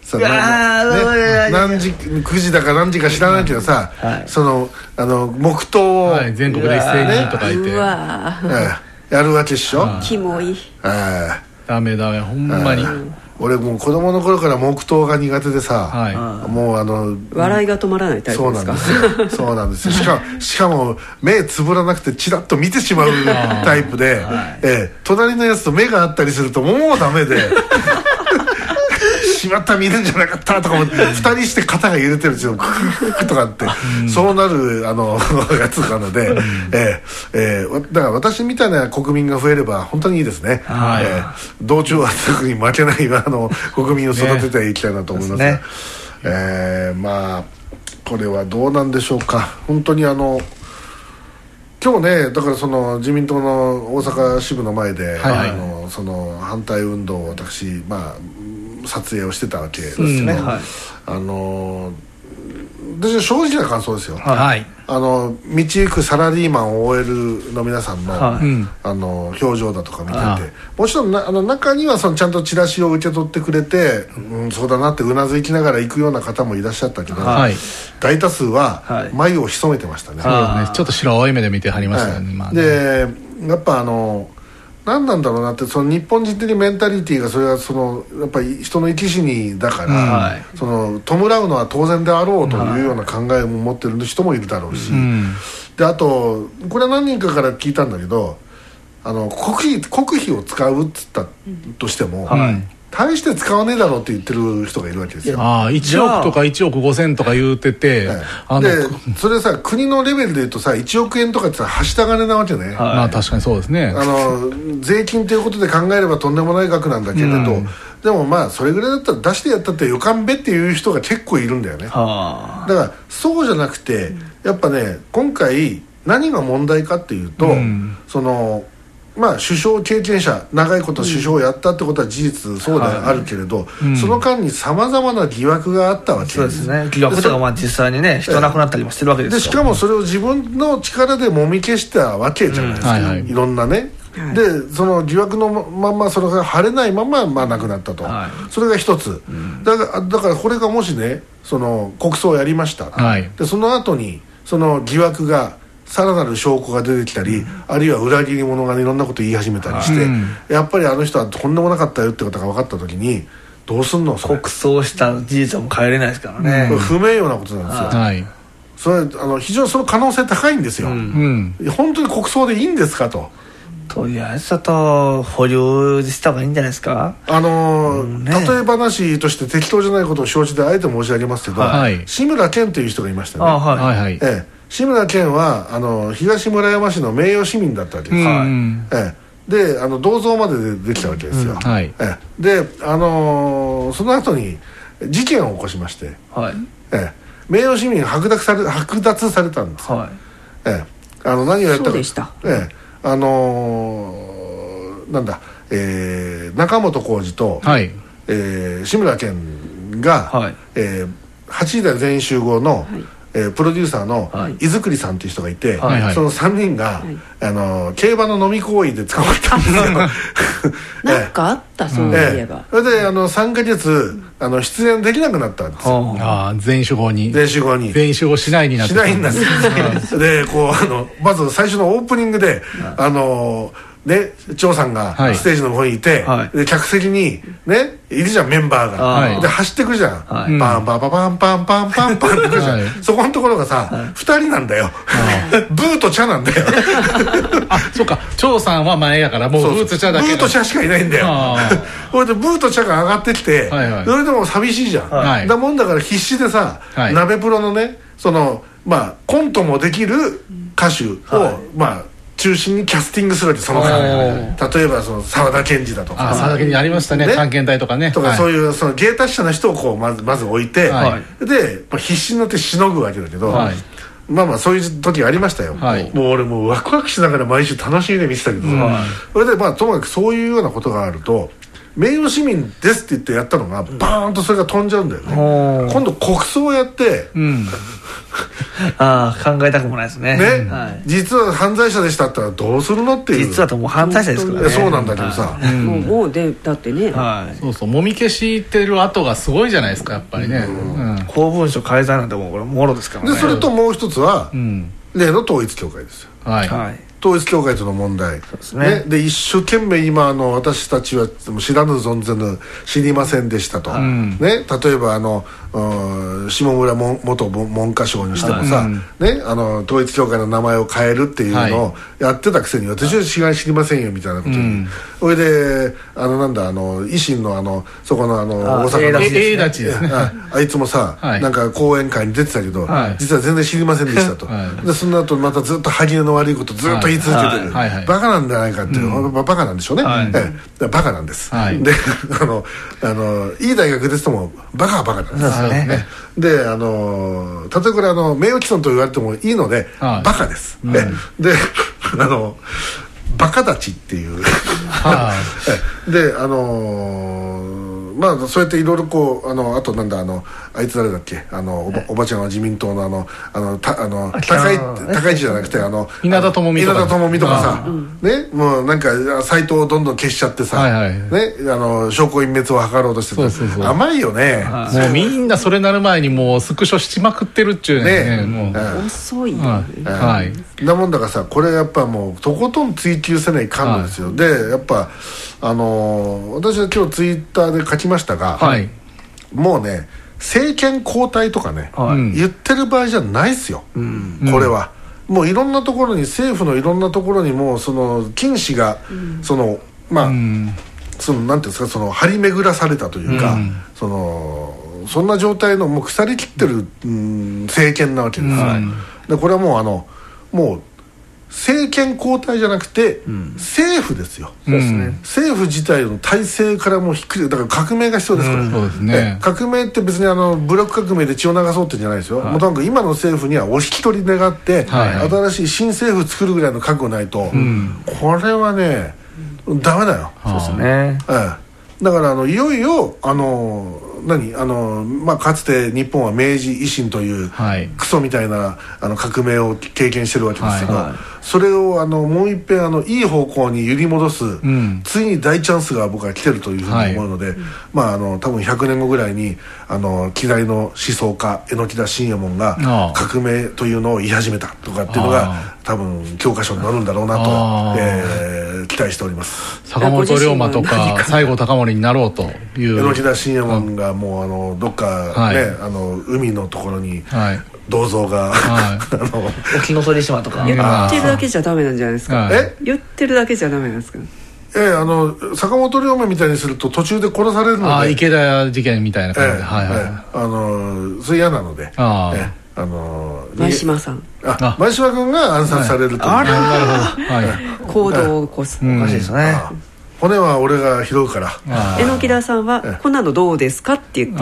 何時9時だか何時か知らないけどさ、その黙祷を全国で一斉にとか言ってやるわけっしょ。 キモい。 ダメほんまに。 俺もう子供の頃から黙祷が苦手でさ、もう笑いが止まらないタイプですか。 そうなんですよ。しかも目つぶらなくてチラッと見てしまうタイプで、隣のやつと目が合ったりするともうダメでしまった見るんじゃなかったとか思って2人して肩が揺れてるんですよクククとかって、そうなるやつなので、だから私みたいな国民が増えれば本当にいいですね。同調圧力に負けない国民を育てていきたいなと思いますが、まあこれはどうなんでしょうか。本当に今日ね、だからその自民党の大阪支部の前で、その反対運動を私撮影をしてたわけですね。私正直な感想ですよ。道行くサラリーマン OL の皆さんの、表情だとか見てて、もちろん中にはそのちゃんとチラシを受け取ってくれて、そうだなってうなずきながら行くような方もいらっしゃったけど、大多数は眉を潜めてましたね。 ちょっと白い目で見てはりましたね。 でやっぱ何なんだろうなって、その日本人的メンタリティーがそれはやっぱり人の生き死にだから、弔うのは当然であろうというような考えを持ってる人もいるだろうし、であとこれは何人かから聞いたんだけど、国費を使うっつったとしても、大して使わねえだろうって言ってる人がいるわけですよ。 1億とか1億5000とか言うてて、でそれさ、国のレベルで言うとさ、1億円とかってさ、はした金なわけね。 確かにそうですね。 税金ということで考えればとんでもない額なんだけれど、でもそれぐらいだったら出してやったってよかんべっていう人が結構いるんだよね。だからそうじゃなくて、やっぱね、今回何が問題かっていうと、首相経験者、長いこと首相をやったってことは事実そうであるけれど、その間にさまざまな疑惑があったわけです。 そうですね。疑惑とか実際にね、人亡くなったりもしてるわけですよ。 でしかもそれを自分の力でもみ消したわけじゃないですか、いろんなね。でその疑惑のままそれが晴れないまま亡くなったと、それが一つ、だからこれがもしね、その国葬をやりました、でその後にその疑惑がさらなる証拠が出てきたり、あるいは裏切り者がいろんなこと言い始めたりして、やっぱりあの人はとんでもなかったよってことが分かった時にどうすんの。 国葬した事実はもう変えれないですからね。 不名誉なことなんですよ。それ非常にその可能性高いんですよ。本当に国葬でいいんですかと。 とりあえずちょっと保留した方がいいんじゃないですか。 例え話として適当じゃないことを承知であえて申し上げますけど、志村けんという人がいましたね。志村けんは東村山市の名誉市民だったわけです。で銅像までできたわけですよ。でその後に事件を起こしまして、名誉市民剥奪されたんです。何をやったか。 そうでした。 なんだ、中本浩二と、志村けんが、8時台全員集合の、プロデューサーの井作さんっていう人がいて、その3人が、競馬の飲み行為で捕まったんですよ。 なんかあったそういえば。 それで3ヶ月出演できなくなったんですよ。 全員集合に。全員集合しないになって。 しないんです。でまず最初のオープニングでね、張さんがステージの方にいて、で客席にねいるじゃん、メンバーが、で走ってくるじゃん、パンパンパパンパンパンパンパンってくるじゃん、そこのところがさ、2人なんだよ、ブーと茶なんだよ。 あ、そうか、張さんは前やからもうブーと茶だけ、 ブーと茶しかいないんだよ。これでブーと茶が上がってきて、それでも寂しいじゃん、だもんだから必死でさ、鍋プロのね、そのまあコントもできる歌手をまあ中心にキャスティングするわけ、その例えばその沢田研二だとか、 沢田研二ありましたね、探検隊とかねとか、そういうその芸達者な人をこうまず置いて、で必死になってしのぐわけだけど、まあまあそういう時ありましたよ、もう俺もうワクワクしながら毎週楽しみで見てたけど、それでまあともかくそういうようなことがあると、名誉市民ですって言ってやったのがバーンとそれが飛んじゃうんだよね。今度国葬をやって、 ああ考えたくもないですね。 実は犯罪者でしたったらどうするのっていう。 実はもう犯罪者ですからね。 そうなんだけどさ、 もうでだってね、 そうそう、もみ消してる跡がすごいじゃないですか、やっぱりね。 公文書改ざんなんてもうこれもろですからね。 でそれともう一つは例の統一教会ですよ。統一教会との問題で一生懸命今私たちは知らぬ存ぜぬ知りませんでしたと、ね、例えば下村元文科省にしてもさ、ね、統一教会の名前を変えるっていうのをやってたくせに、私は知りませんよみたいなことに、それでなんだ維新のそこの大阪の A立ちですね、 あいつもさ、なんか講演会に出てたけど、実は全然知りませんでしたと、でその後またずっと歯切れの悪いことずっと言い続けてる、バカなんじゃないかっていう、バカなんでしょうね、バカなんです、でいい大学ですともバカはバカなんです。で例えばこれ名誉毀損と言われてもいいので、バカです、でバカ立ちっていうでまあそうやっていろいろこうあとなんだあいつ誰だっけおばちゃんは自民党の高市じゃなくて稲田朋美とかさ、ね、もうなんかサイトをどんどん消しちゃってさ、ね、証拠隠滅を図ろうとしてて、甘いよね。 もうみんなそれなる前にもうスクショしまくってるっちゅうね、もう遅いよね。 なもんだからさ、これやっぱもうとことん追求せないかんのですよ。でやっぱ私は今日ツイッターで書きましたが、もうね政権交代とかね、言ってる場合じゃないっすよ、これはもういろんなところに、政府のいろんなところにもその金紙がまあそのなんていうんですか、その張り巡らされたというか、そんな状態のもう腐りきってる、政権なわけです、でこれはもう政権交代じゃなくて、政府ですよ。政府自体の体制からもうひっくり、だから革命が必要ですから、 そうですね。 革命って別にブロック革命で血を流そうってんじゃないですよ、もうなんか今の政府にはお引き取り願って、新しい新政府作るぐらいの覚悟ないと、これはねダメだよ。 そうですね。 だからいよいよまあ、かつて日本は明治維新というクソみたいな革命を経験してるわけですけど、それをもう一遍いい方向に揺り戻す、ついに大チャンスが僕は来てるというふうに思うので、まあ多分100年後ぐらいに希代の思想家榎田信右衛門が革命というのを言い始めたとかっていうのが多分教科書に載るんだろうなと、期待しております。 坂本龍馬とか西郷隆盛になろうという榎田信右衛門がもうどっかね、海のところに銅像が、 沖ノ鳥島とか言ってるだけじゃダメなんじゃないですか。言ってるだけじゃダメなんですか。 坂本龍馬みたいにすると途中で殺されるので、 池田事件みたいな感じで、 それ嫌なので、 前島さん、 前島君が暗殺されるという、 なるほど、 行動を起こす。 おかしいですね。 骨は俺が拾うから、 榎田さんはこんなのどうですかって言って、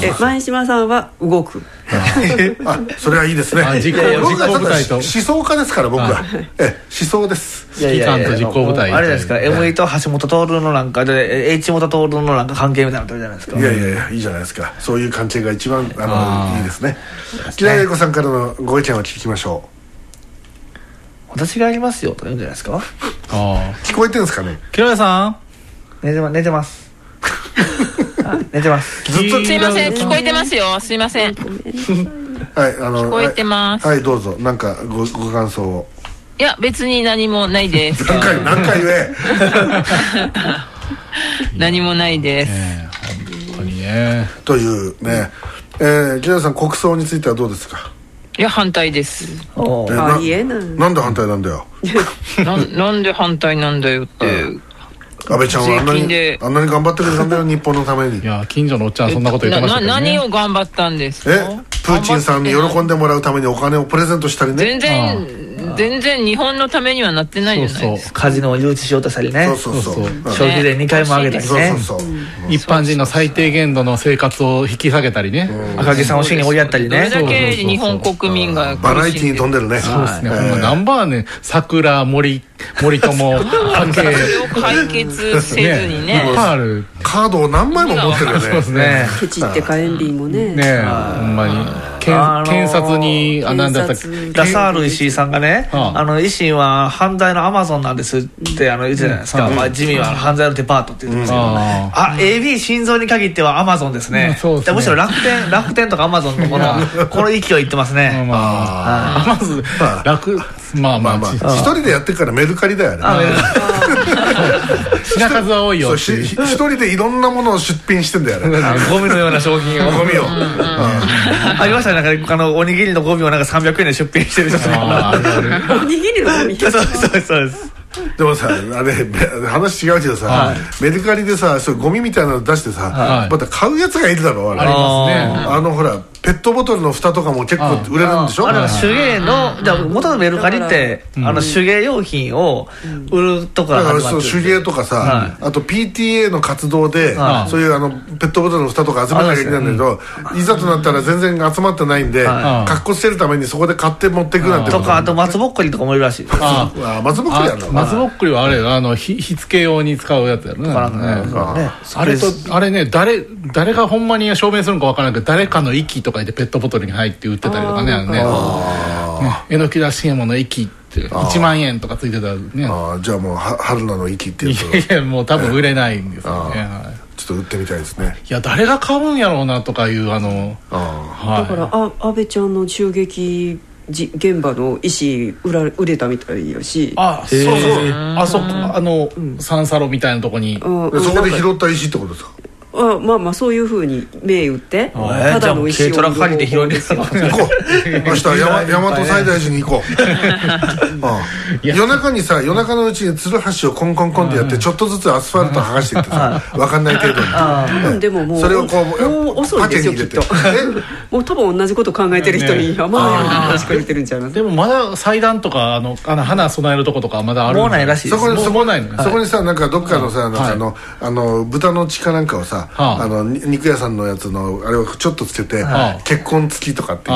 前島さんは動く。 それはいいですね。 実行部隊と思想家ですから僕は、思想です。 指揮官と実行部隊、 あれですか、ME と橋本徹のなんかで H 本徹のなんか関係みたいなのじゃないですか。 いやいいじゃないですか。そういう関係が一番いいですね。木田栄子さんからのご意見を聞きましょう。 私がやりますよと言うんじゃないですか。 聞こえてるんですかね。 木田さん寝てます寝てます。 すいません、聞こえてますよ。すいません。 はい、 聞こえてます。 はい、どうぞ。なんかご感想を。 いや別に何もないです何回言え何もないです、 本当にね。 というね、木梨さん国葬についてはどうですか？ いや反対です。 ありえない。 なんで反対なんだよなんで反対なんだよって、 安倍ちゃんはあんなに頑張ってくれたんだよ日本のために。 いや近所のおっちゃんそんなこと言ってましたけどね。 何を頑張ったんですか？ プーチンさんに喜んでもらうためにお金をプレゼントしたりね。 全然日本のためにはなってないじゃないですか。 カジノを誘致しようとしたりね。 そう消費税2回も上げたりね。 一般人の最低限度の生活を引き下げたりね。 赤木さんを死に追いやったりね。 どれだけ日本国民がバラエティーに飛んでるね。 そうですね。ナンバーね、桜森友それを解決せずにね。 カードを何枚も持ってるよね。 そうですね。 ケチって火炎瓶もね。 ね、ほんまに。検察に何だったっけ、 ラサール石井さんがね、維新は犯罪のアマゾンなんですって言ってたじゃないですか。自民は犯罪のデパートって言ってますけど、AB 心臓に限ってはアマゾンですね。むしろ楽天とかアマゾンのこの域を言ってますね。 まず楽、まあ一人でやってるからメルカリだよね。 品数は多いよ。 一人でいろんなものを出品してんだよね。 ゴミのような商品を。 ゴミを。 ありましたね。なんかおにぎりのゴミをなんか300円で出品してる人とか。 おにぎりのゴミ。 そうです。 でもさ、話違うけどさ、メルカリでさ、そういうゴミみたいなの出してさ、また買うやつがいるだろ。 ありますね。 ほらペットボトルの蓋とかも結構売れるんでしょ。 あれは手芸の、じゃあ元のメルカリって手芸用品を売るとか始まってる。 手芸とかさ、あと PTA の活動でそういうペットボトルの蓋とか集めなきゃいけないんだけど、いざとなったら全然集まってないんで、格好してるためにそこで買って持っていくなんて。 とかあと松ぼっくりとかもいるらしい。 松ぼっくりやんの。 松ぼっくりはあれ火付け用に使うやつやね。あれね、誰がほんまに証明するのかわからないけど、誰かの息とかでペットボトルに入って売ってたりとかね。えのきだしえもの息って1万円とかついてたね。 じゃあもう春菜の息っていうと、 いやもう多分売れないんですよね。 ちょっと売ってみたいですね。 いや誰が買うんやろうなとかいうだから安倍ちゃんの襲撃現場の石売れたみたいやし。 そうサンサロみたいなとこに、 そこで拾った石ってことですか？ まあそういうふうに銘打ってただの石を軽トラ借りて拾いですよ。 行こう明日大和西大寺に行こう。夜中のうちにツルハシをコンコンコンってやってちょっとずつアスファルト剥がしていってさ、分かんない程度に。 でももうそれをこうもう遅いですよきっと。もう多分同じこと考えてる人にまあ確か言ってるんちゃいます。 でもまだ祭壇とか花備えるとことかまだある。 もうないらしいです。 そこにさ、なんかどっかのさ、豚の血かなんかをさ、肉屋さんのやつのあれをちょっとつけて結婚付きとかっていう、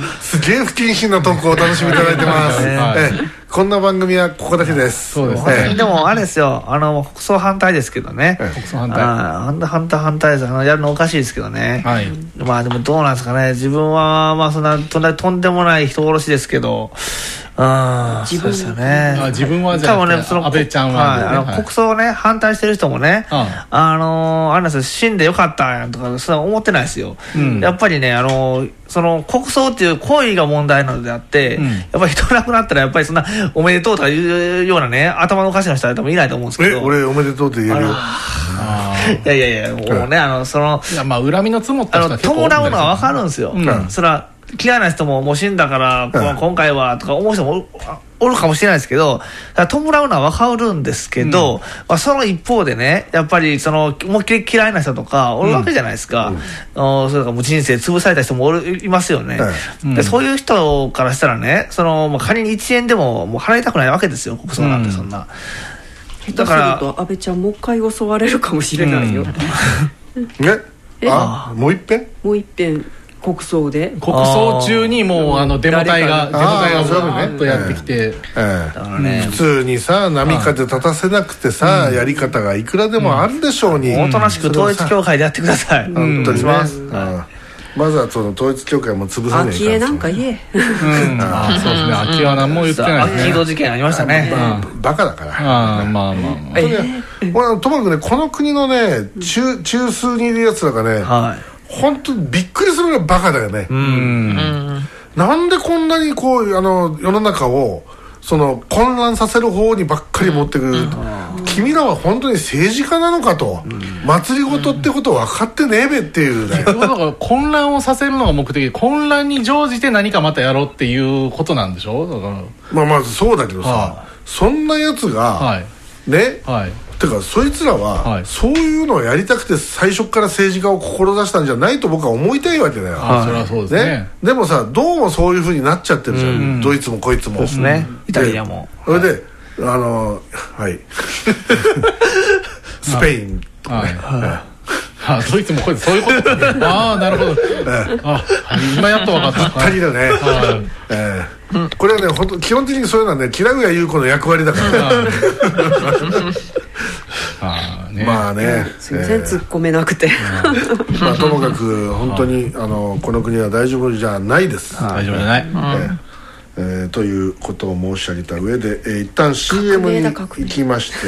すげえ不謹慎な投稿をお楽しみいただいてます。こんな番組はここだけです。 そうですね。 でもあれですよ、国葬反対ですけどね。 国葬反対。 反対です。やるのおかしいですけどね。まあでもどうなんですかね。自分はまあそんなとんでもない人殺しですけど。そうですよね。 自分はじゃあ安倍ちゃんは国葬をね反対してる人もね、あれですよ、死んでよかったやんとかそんな思ってないですよ。やっぱりねその国葬っていう行為が問題なのであって、やっぱり人亡くなったらやっぱりそんなおめでとうとかいうようなね頭のおかしな人は多分いないと思うんですけど。 俺おめでとうって言えるよ。 いやもうね恨みの積もった人は弔うのは分かるんですよ。それは嫌いな人ももう死んだから今回はとか思う人もおるかもしれないですけど、弔うのは分かるんですけど、その一方でねやっぱり思いっきり嫌いな人とかおるわけじゃないですか。それからもう人生潰された人もいますよね。でそういう人からしたらね仮に1円でも払いたくないわけですよ、国葬なんてそんな。 だから安倍ちゃんもう一回襲われるかもしれないよ。 もう一遍国葬で国葬中にもうデモ隊がバーッとやってきて、 普通にさ波風立たせなくてさやり方がいくらでもあるでしょうに、 おとなしく統一教会でやってください。 本当にね。まずはその統一教会も潰さない秋江なんか言え。 そうですね、秋江は何も言ってないですね。 秋戸事件ありましたね。 バカだから。ともかくねこの国のね中数にいるやつらがね本当にびっくりするぐらいバカだよね。 なんでこんなにこう世の中をその混乱させる方にばっかり持ってくる、君らは本当に政治家なのかと、祭りごとってこと分かってねえべっていうね。 だから混乱をさせるのが目的で、混乱に乗じて何かまたやろうっていうことなんでしょ。だからまずそうだけどさ、そんなやつが、ね、てかそいつらは、そういうのをやりたくて最初から政治家を志したんじゃないと僕は思いたいわけだよ。 それはそうですね。 でもさ、どうもそういう風になっちゃってるじゃん、ドイツもこいつも。 そうですね、イタリアも。 それではいスペインとかね、 ドイツもこいつそういうことああなるほど、今やっと分かった。 ぴったりだね。これはね、本当基本的にそういうのはね、吉良優子の役割だからまあね、 すいません、突っ込めなくてまあともかく本当にこの国は大丈夫じゃないです。 大丈夫じゃない、 ということを申し上げた上で、一旦 CM に行きまして、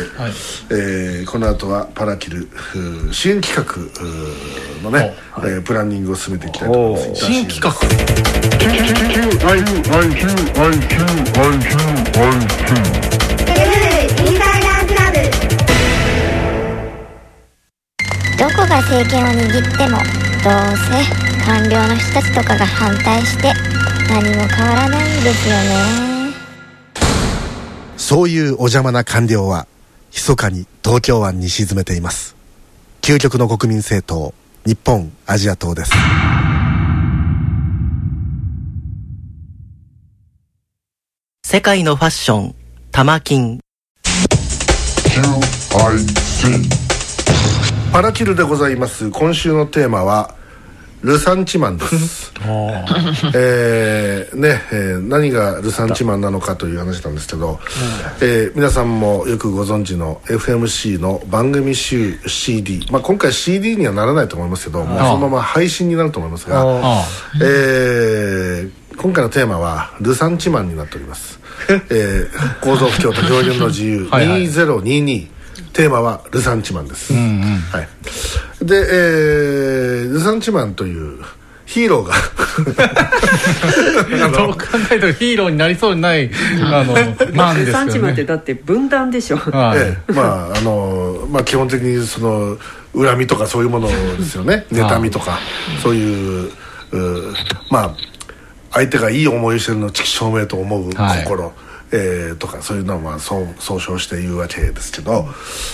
この後はパラキル新企画のね、プランニングを進めていきたいと思います。 新企画どこが政権を握ってもどうせ官僚の人たちとかが反対して何も変わらないんですよね。 そういうお邪魔な官僚は密かに東京湾に沈めています。究極の国民政党、日本アジア党です。 世界のファッション、玉金。 パラキルでございます。今週のテーマはルサンチマンです何がルサンチマンなのかという話なんですけど、皆さんもよくご存知の FMC の番組集 CD、今回 CD にはならないと思いますけど、もうそのまま配信になると思いますが、今回のテーマはルサンチマンになっております構造不況と表現の自由2022、テーマはルサンチマンです。で、ルサンチマンというヒーローがどう考えてもヒーローになりそうにないマンですよね。 ルサンチマンってだって分断でしょ。 基本的にその恨みとかそういうものですよね。妬みとかそういう相手がいい思いをしてるのを畜生めと思う心、とかそういうのは総称して言うわけですけど、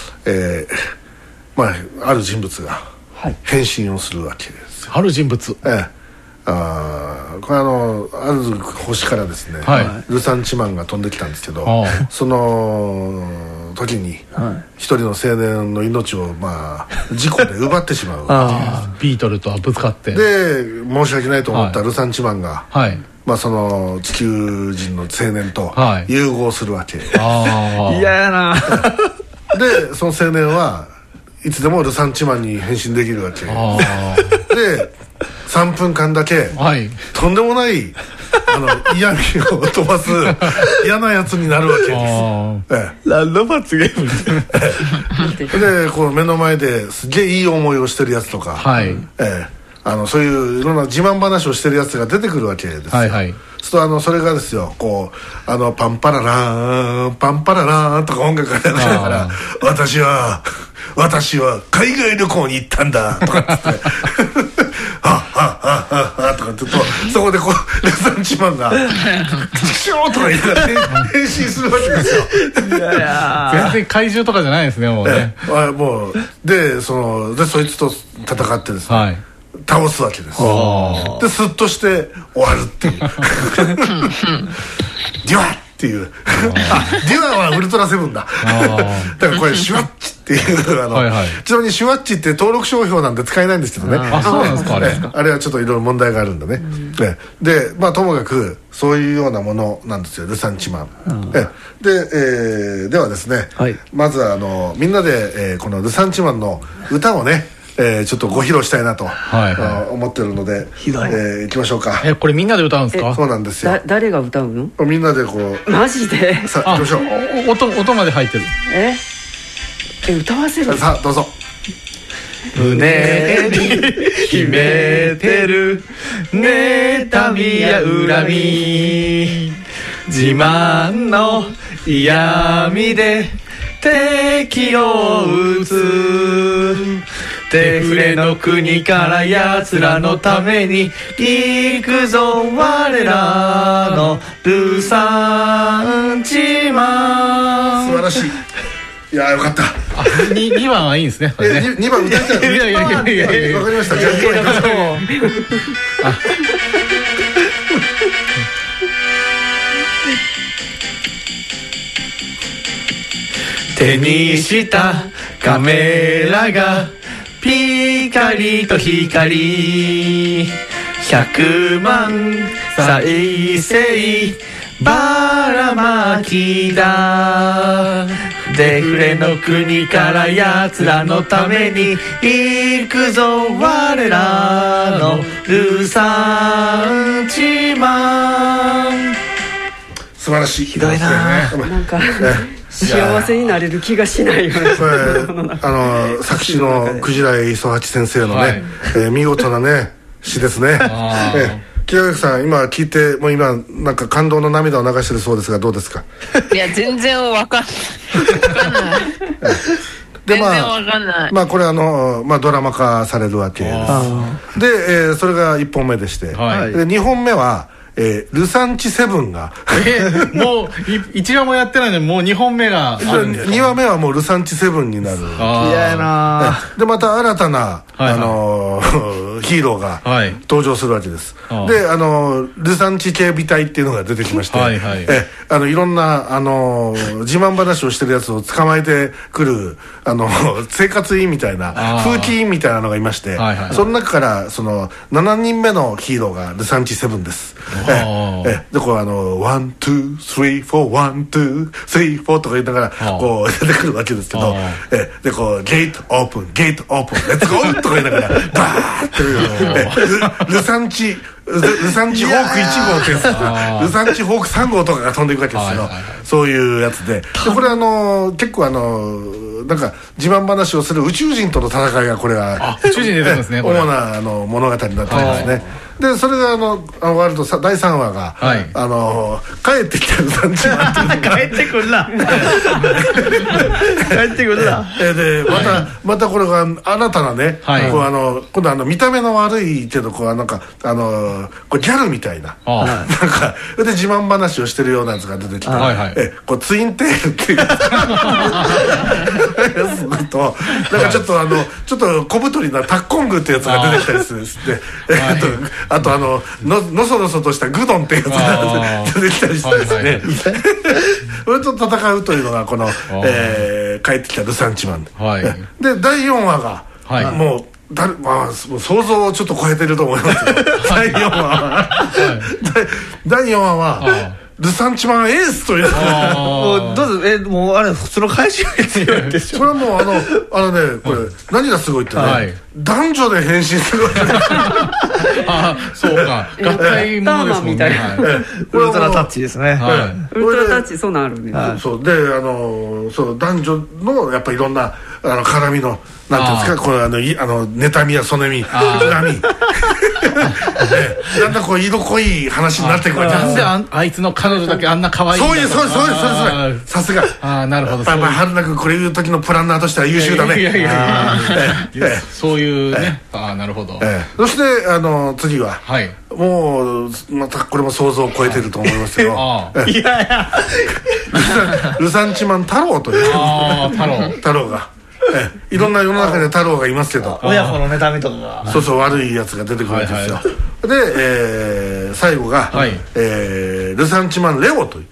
ある人物が変身をするわけですよ。 ある人物、 これある星からですね、ルサンチマンが飛んできたんですけど、その時に一人の青年の命を事故で奪ってしまうわけです。 ビートルとはぶつかってで申し訳ないと思ったルサンチマンが、その地球人の青年と融合するわけ。 嫌やなでその青年はいつでもルサンチマンに変身できるわけで、3分間だけとんでもない嫌味を飛ばす嫌なやつになるわけです。 ランド罰ゲームでこう目の前ですげえいい思いをしてるやつとか、そういういろんな自慢話をしてるやつが出てくるわけですよ。それがですよ、こうパンパララーンパンパララーンとか音楽が流れながら私は海外旅行に行ったんだとかって言ってとかって言うと、そこでこうルサンチマンがクショーとか言いながら変身するわけですよ。 全然怪獣とかじゃないですね、もうね。 もうでそいつと戦ってですね、倒すわけです。でスッとして終わるっていうデュワッっていうデュワはウルトラセブンだだからこれシュワッチっていうちなみにシュワッチって登録商標なんで使えないんですけどね。 そうなんですか。 あれはちょっといろいろ問題があるんだね。でともかくそういうようなものなんですよ、ルサンチマン。ではですね、まずみんなでこのルサンチマンの歌をねちょっとご披露したいなと思ってるので、行きましょうか。 これみんなで歌うんですか？ そうなんですよ。 誰が歌うの？ みんなでこう。 マジで？ さあ行きましょう。 音まで入ってる。 歌わせる？ さあどうぞ。 胸に秘めてる妬みや恨み、自慢の嫌味で敵を撃つ。手触れの国から奴らのために行くぞ我らのルサンチマン。 素晴らしい。いやよかった。 2番はいいんですね。 2番歌っちゃう。 いやわかりました。じゃあ2番歌っちゃう。 手にしたカメラがピカリと光り、100万再生ばらまきだ。デフレの国から奴らのために行くぞ我らのルサンチマン。 素晴らしい。 ひどいな。 なんか幸せになれる気がしないよね。 作詞のクジラ磯八先生のね、見事なね詩ですね。木垣さん今聞いてもう今なんか感動の涙を流してるそうですがどうですか？ いや全然わかんない全然わかんない。 まあこれドラマ化されるわけです。で、それが1本目でして、で2本目はルサンチセブンがもう1話もやってないのにもう2本目が 2話目はもうルサンチセブンになる。 嫌やな。 でまた新たなヒーローが登場するわけです。でルサンチ警備隊っていうのが出てきまして、いろんな自慢話をしてるやつを捕まえてくる生活員みたいな風紀員みたいなのがいまして、その中から7人目のヒーローがルサンチセブンです。でこう1、2、3、4、1、2、3、4とか言いながらこう出てくるわけですけど、でこうゲートオープンゲートオープンレッツゴーとか言いながらバーッとルサンチホーク1号ってやつ、ルサンチホーク3号とかが飛んでいくわけですよ。そういうやつで、これ結構なんか自慢話をする宇宙人との戦いがこれは宇宙人出てくるんですね。 主な物語になってますね。でそれが終わると第3話が帰ってきたルサンチマンって帰ってくるな帰ってくるな。 でまたこれが新たなね、今度見た目の悪いけどなんかこうギャルみたいななんかで自慢話をしてるようなやつが出てきて、こうツインテールっていうやつとなんかちょっと小太りなタッコングってやつが出てきたりするんですね。あとのそのそとしたグドンってやつが出てきたりしてですね、それと戦うというのがこの帰ってきたルサンチマンで、第4話がもう想像をちょっと超えてると思いますけど第4話はルサンチマンエースというどうぞもうあれ普通の怪獣が強いでしょ。 これはもうこれ何がすごいってね、男女で変身するわけですそうか合体ものですもんね。 ウルトラタッチですね。 ウルトラタッチそんなんあるね。 そうで男女のやっぱいろんな絡みのなんていうんですか、これ妬みやそねみ恨みだんだんこう色濃い話になってくる。 なんであいつの彼女だけあんな可愛いんだ。 そうさすが。 なるほど。 春菜君これいう時のプランナーとしては優秀だね。 そういうね。なるほど。 そして次はもうまたこれも想像を超えてると思いますよ。 いやいやルサンチマン太郎という太郎が。いろんな世の中で太郎がいますけど、 親子の妬みとかがそう悪いやつが出てくるんですよ。で最後がルサンチマンレオという。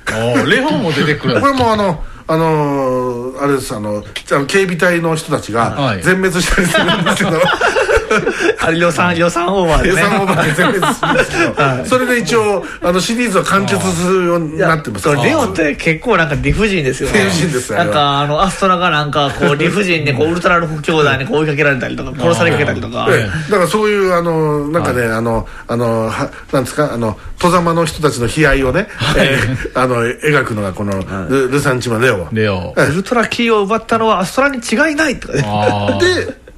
レオも出てくる。 これもあれです警備隊の人たちが全滅したりするんですけどあれ予算オーバーでね。 予算オーバーで全滅するんですけどそれで一応シリーズは完結するようになってます。 レオって結構なんか理不尽ですよね。 理不尽ですよ。 なんかアストラがなんかこう理不尽にこうウルトラ6兄弟にこう追いかけられたりとか殺されかけたりとか。 だからそういうなんかねなんですか戸様の人たちの悲哀をね描くのがこのルサンチマンレオ。 ウルトラキーを奪ったのはアストラに違いないとかね。 で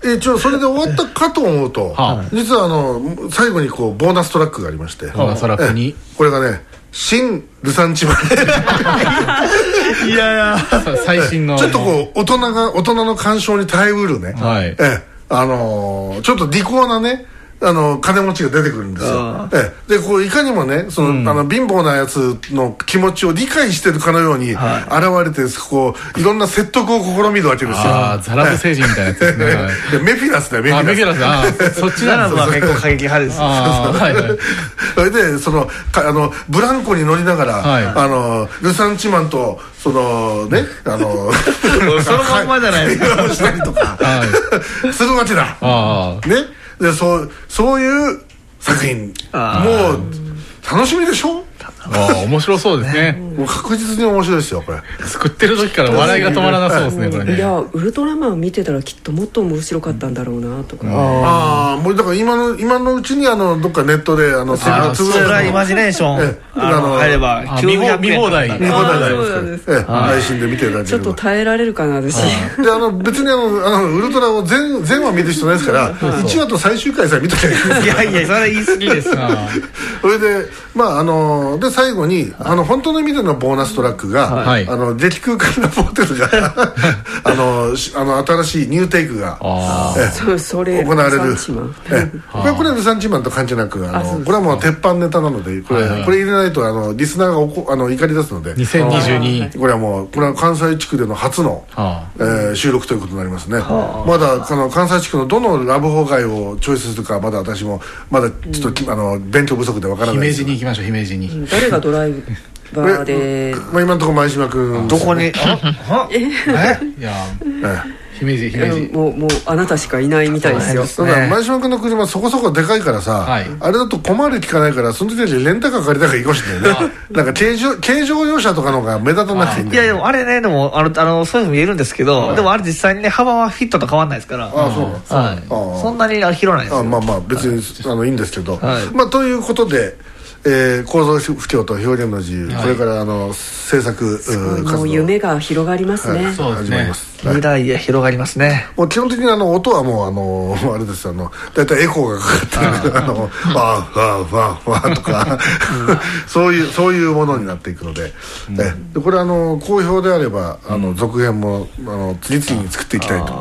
一応それで終わったかと思うと、実は最後にこうボーナストラックがありまして、 ボーナストラックにこれがね新ルサンチマンいや最新のちょっとこう大人の鑑賞に耐えうるね、ちょっと利口なね金持ちが出てくるんですよ。でこういかにもね貧乏なやつの気持ちを理解してるかのように現れて、こういろんな説得を試みるわけですよ。 ザラブ星人みたいなやつですね。 メフィラスだよ、メフィラス。 そっちなんです。結構過激派です。 それでブランコに乗りながらルサンチマンとそのまんまじゃないですか。 したりとかするわけだ。ね。でそういう作品もう楽しみでしょ。 面白そうですね。 もう確実に面白いですよこれ。 作ってる時から笑いが止まらなそうですねこれね。 いやウルトラマン見てたらきっともっと面白かったんだろうなとか。 もうだから今のうちにどっかネットでつぶらイマジネーション入れば見放題です配信で見ていただければちょっと耐えられるかな私。 で別にウルトラを全話見る人ないですから1話と最終回さえ見とけばいい。 いやいやそれ言い過ぎです。 それでで最後に本当の意味でのボーナストラックが激空間ラポーテルが新しいニューテイクが行われる。これはルサンチマンと関係なくこれはもう鉄板ネタなのでこれ入れないとリスナーが怒り出すので 2022 これは関西地区での初の収録ということになりますね。まだ関西地区のどのラブホ街をチョイスするかまだ私もまだちょっと勉強不足でわからないです。 姫路に行きましょう。姫路に誰がドライバーで今のところ前島君どこにいや姫路もうあなたしかいないみたいですよ。 だから前島君の車そこそこでかいからさあれだと困る聞かないからその時にレンタカー借りたからいいかもしれないね。なんか軽乗用車とかの方が目立たなくていいんだよ。 いやでもあれねでもそういうの見えるんですけどでもあれ実際にね幅はフィットと変わんないですから。そんなに広ないですよ。 まあ別にいいんですけどということで構造不況と表現の自由、これから制作活動もう夢が広がりますね。 始まります。 未来へ広がりますね。 もう基本的に音はもうあれですだいたいエコーがかかってるわーとかそういうものになっていくのでこれ好評であれば続編も次々に作っていきたいと。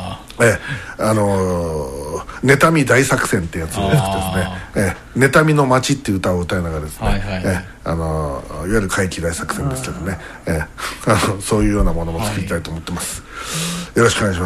妬み大作戦ってやつを作ってですね妬みの街っていう歌を歌いながらですねいわゆる怪奇大作戦ですけどねそういうようなものも作りたいと思ってます。よろしくお願いします。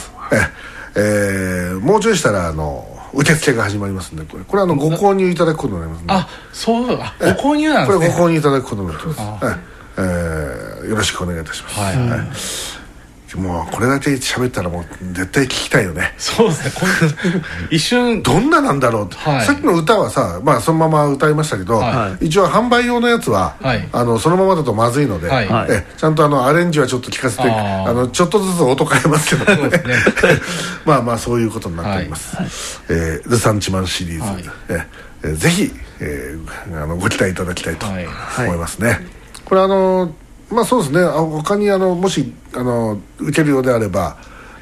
もうちょいしたら受付が始まりますんでこれはご購入いただくことになりますね。 そうご購入なんですね。 これご購入いただくことになってます。よろしくお願いいたします。もうこれだけ喋ったらもう絶対聞きたいよね。 そうですね。一瞬どんななんだろうって、さっきの歌はさそのまま歌いましたけど、一応販売用のやつは、そのままだとまずいので、ちゃんとアレンジはちょっと聞かせてちょっとずつ音変えますけどねまあそういうことになっております。ルサンチマンシリーズ、ぜひ、ご期待いただきたいと思いますね。これそうですね。他にもし受けるようであれば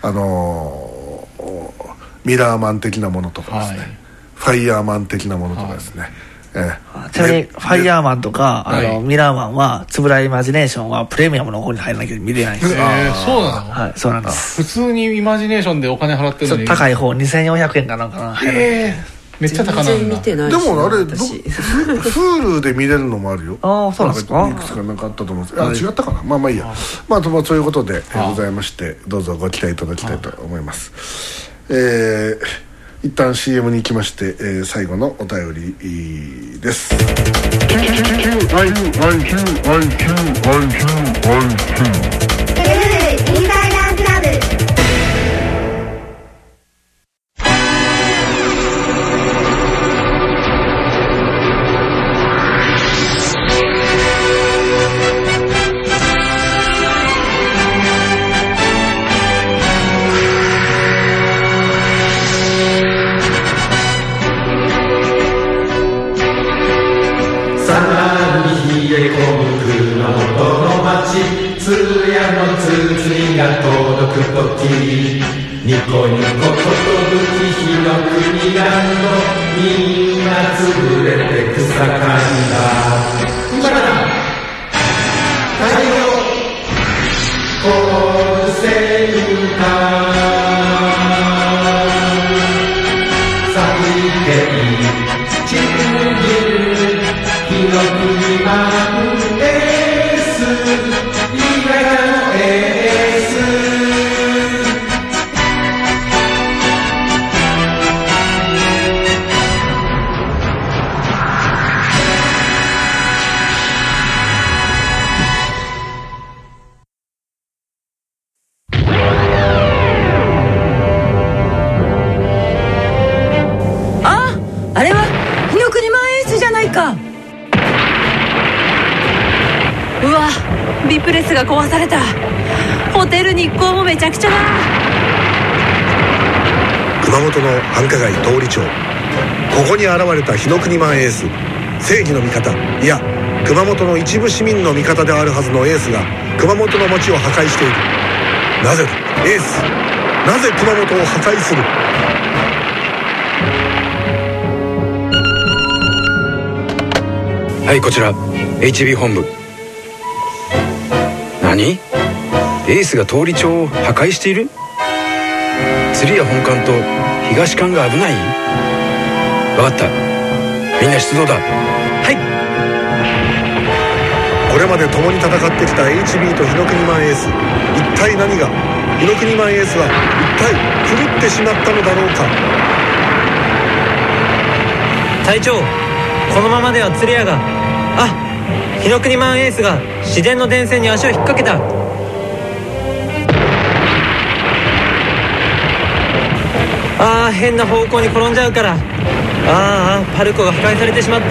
ミラーマン的なものとかですね、ファイヤーマン的なものとかですね。 ちなみにファイヤーマンとかミラーマンはつぶらイマジネーションはプレミアムの方に入らなきゃ見れないんですよ。 そうなの？ はい、そうなんです。 普通にイマジネーションでお金払ってるのに高い方2400円かなんかな。 めっちゃ高なんだ。 でもあれHulu で見れるのもあるよ。 そうなんですか。 いくつかなんかあったと思うんですけど違ったかな。まあいいや。そういうことでございましてどうぞご期待いただきたいと思います。一旦 CM に行きまして、最後のお便りです。 さらに冷え込む熊本の街鶴屋の鼓が届くとき、ニコニコことぶき日の国ランド、みんな潰れて草刈りだ。今だ太陽コールセンター、地球儀日の国マンエース、新潟のエース。 あれは日の国マンエースじゃないか。うわ、ビプレスが壊された。ホテル日光もめちゃくちゃだ。 熊本の繁華街通り町、ここに現れた日の国マンエース、正義の味方、いや熊本の一部市民の味方であるはずのエースが熊本の街を破壊している。なぜだエース、なぜ熊本を破壊する。 はい、こちら HB 本部。何？エースが通り町を破壊している？釣り屋本館と東館が危ない？分かった、みんな出動だ。はい。 これまで共に戦ってきた HB と日の国マンエース、一体何が、日の国マンエースは一体狂ってしまったのだろうか。 隊長、このままでは釣り屋が、日の国マンエースが市電の電線に足を引っ掛けた。変な方向に転んじゃうから。パルコが破壊されてしまった。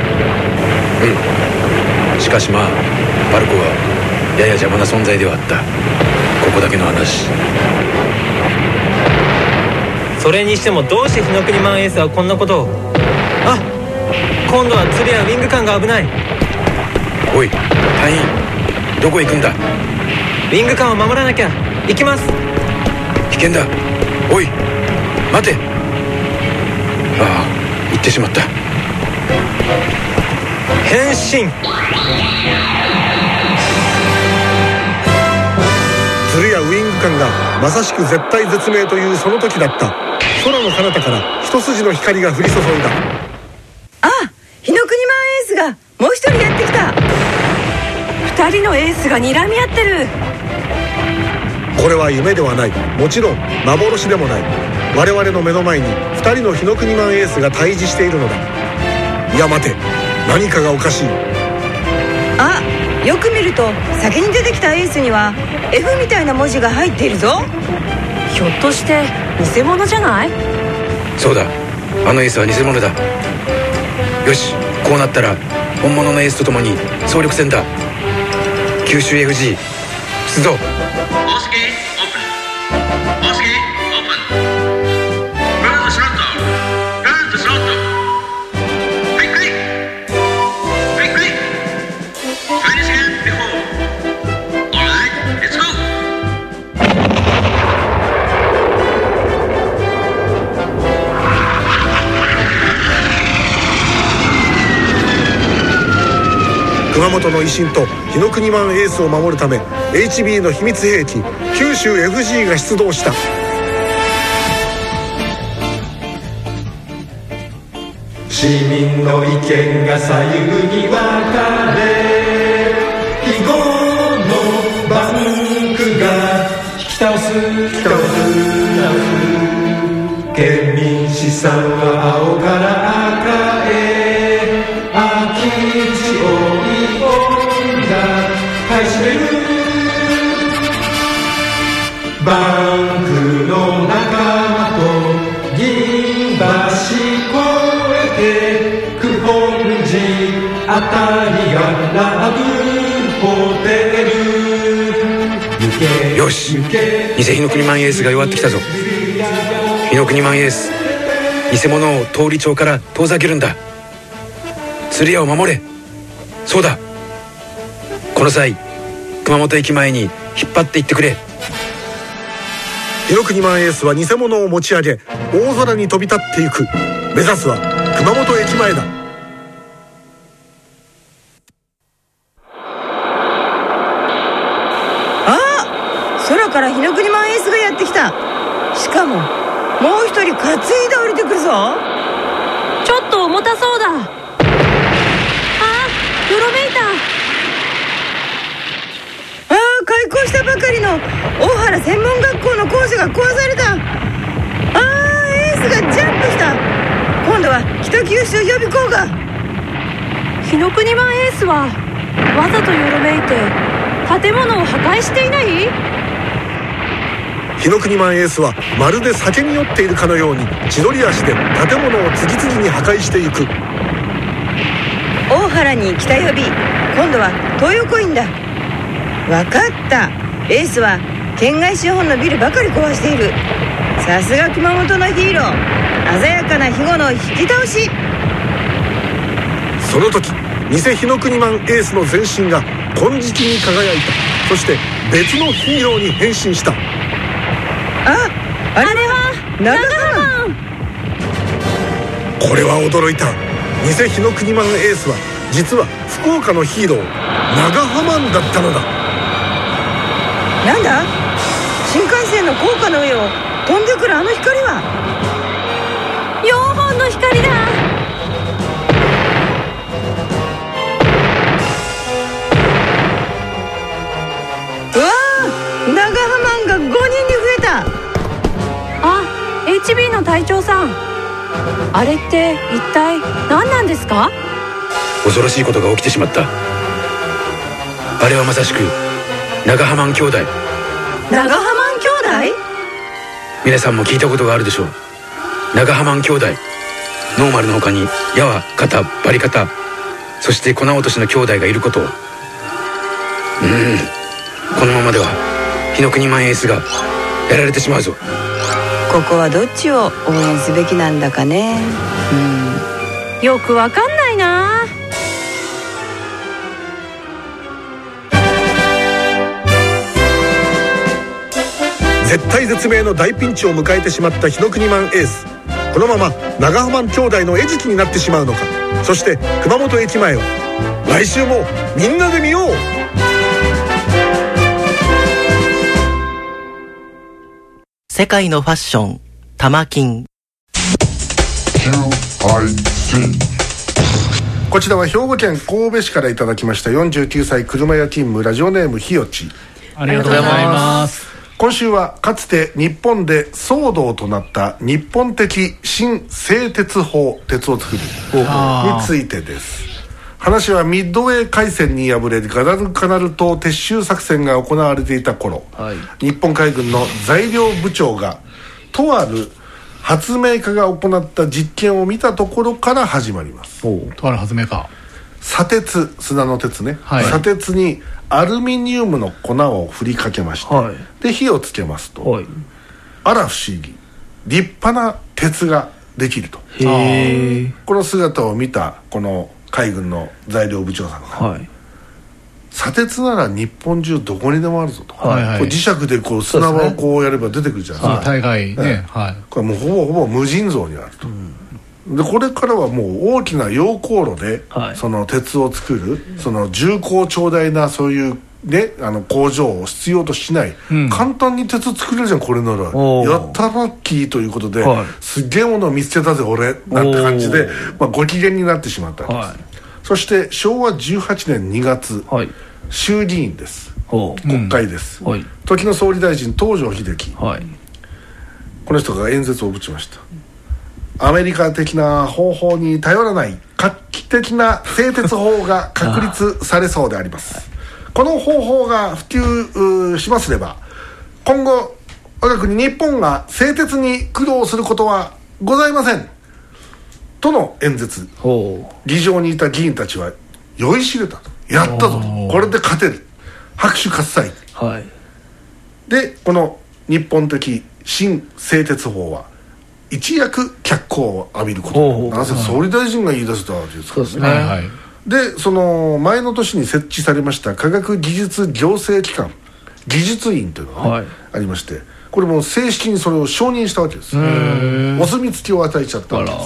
しかしまあパルコはやや邪魔な存在ではあった。ここだけの話。 それにしてもどうして日の国マンエースはこんなことを。今度は釣りやウィング艦が危ない。 おい隊員、どこ行くんだ。 ウィング艦を守らなきゃ。行きます。 危険だ。おい待て。行ってしまった。 変身。 鶴やウィング艦がまさしく絶体絶命というその時だった。空の彼方から一筋の光が降り注いだ。 日の国マンエースがもう一人やってきた。二人のエースが睨み合ってる。 これは夢ではない、もちろん幻でもない。我々の目の前に二人の日の国マンエースが対峙しているのだ。いや待て、何かがおかしい。 よく見ると先に出てきたエースには F みたいな文字が入っているぞ。ひょっとして偽物じゃない？ そうだ、あのエースは偽物だ。よし、こうなったら本物のエースと共に総力戦だ。九州 FG 出動。 熊本の維新と日の国マンエースを守るため HB の秘密兵器九州 FG が出動した。 市民の意見が左右に分かれ、非業のバンクが引き倒す県民資産は青から赤へ、空き地を追いだ買い占める。バンクの仲間と銀橋越えて九本寺あたりがラブホテル。 よし、偽日の国マンエースが弱ってきたぞ。日の国マンエース、偽物を通り町から遠ざけるんだ。釣り屋を守れ。そうだ、この際熊本駅前に引っ張っていってくれ。 日の国マンエースは偽物を持ち上げ大空に飛び立っていく。目指すは熊本駅前だ。 空から日の国マンエースがやってきた。しかももう一人担いで降りてくるぞ。 ちょっと重たそうだ。あ、よろめいた。 開校したばかりの大原専門学校の校舎が壊された。エースがジャンプした。今度は北九州予備校が。 日の国マンエースはわざとよろめいて建物を破壊していない？ 日の国マンエースはまるで酒に酔っているかのように千鳥足で建物を次々に破壊していく。 大原に北予備、今度は東横インだ。分かった。エースは県外資本のビルばかり壊している。さすが熊本のヒーロー。鮮やかな庇護の引き倒し。 その時偽日の国マンエースの全身が金色に輝いた。そして別のヒーローに変身した。 あれは長浜。 これは驚いた。偽日の国マンエースは実は福岡のヒーロー長浜マンだったのだ。 なんだ、新幹線の高架の上を飛んでくるあの光は。 4本の光だ。 うわー、長浜マンが5人に増えた。 HB の隊長さん、あれって一体何なんですか？ 恐ろしいことが起きてしまった。あれはまさしく長浜兄弟。 長浜兄弟？ 皆さんも聞いたことがあるでしょう。長浜兄弟、ノーマルの他に矢は肩、バリ肩、そして粉落としの兄弟がいることを。このままでは日の国マンエースがやられてしまうぞ。 ここはどっちを応援すべきなんだかね。 よくわかんないな。 絶体絶命の大ピンチを迎えてしまった日の国マンエース。このまま長浜兄弟の餌食になってしまうのか。そして熊本駅前を来週もみんなで見よう。 世界のファッション、玉金。 こちらは兵庫県神戸市からいただきました49歳車屋勤務ラジオネームひよち。 ありがとうございます。 今週はかつて日本で騒動となった日本的新製鉄法、鉄を作るについてです。話はミッドウェー海戦に敗れガダルカナル島撤収作戦が行われていた頃、日本海軍の材料部長がとある発明家が行った実験を見たところから始まります。 とある発明家。 砂鉄、砂の鉄ね、砂鉄にアルミニウムの粉を振りかけまして、で火をつけますと、あら不思議、立派な鉄ができると。この姿を見たこの海軍の材料部長さんが、砂鉄なら日本中どこにでもあるぞと、これ磁石でこう砂場をこうやれば出てくるじゃないですか。 大概ね、 これもうほぼ無尽蔵にあると、でこれからはもう大きな溶鉱炉で、その鉄を作る、その重厚長大なそういうね、工場を必要としない、簡単に鉄作れるじゃんこれなら、やったラッキーということで、すっげえものを見つけたぜ俺なんて感じで、ご機嫌になってしまったわけです。そして昭和18年2月、衆議院です、国会です、時の総理大臣東條英機、この人が演説をぶちました。アメリカ的な方法に頼らない画期的な製鉄法が確立されそうでありますこの方法が普及しますれば、今後我が国日本が製鉄に苦労することはございませんとの演説。議場にいた議員たちは酔いしれたと。やったぞと、これで勝てる、拍手喝采、でこの日本的新製鉄法は一躍脚光を浴びること。なぜ総理大臣が言い出したわけですからね。 でその前の年に設置されました科学技術行政機関技術院というのが、ねありまして、これも正式にそれを承認したわけです。お墨付きを与えちゃったわけです。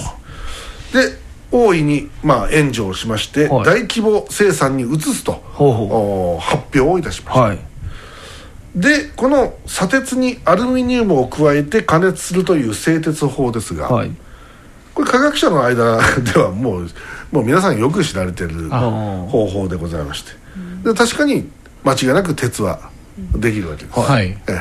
で大いに援助をしまして、大規模生産に移すと発表をいたしました。でこの砂鉄にアルミニウムを加えて加熱するという製鉄法ですが、これ科学者の間ではもう皆さんよく知られている方法でございまして、で確かに間違いなく鉄はできるわけです。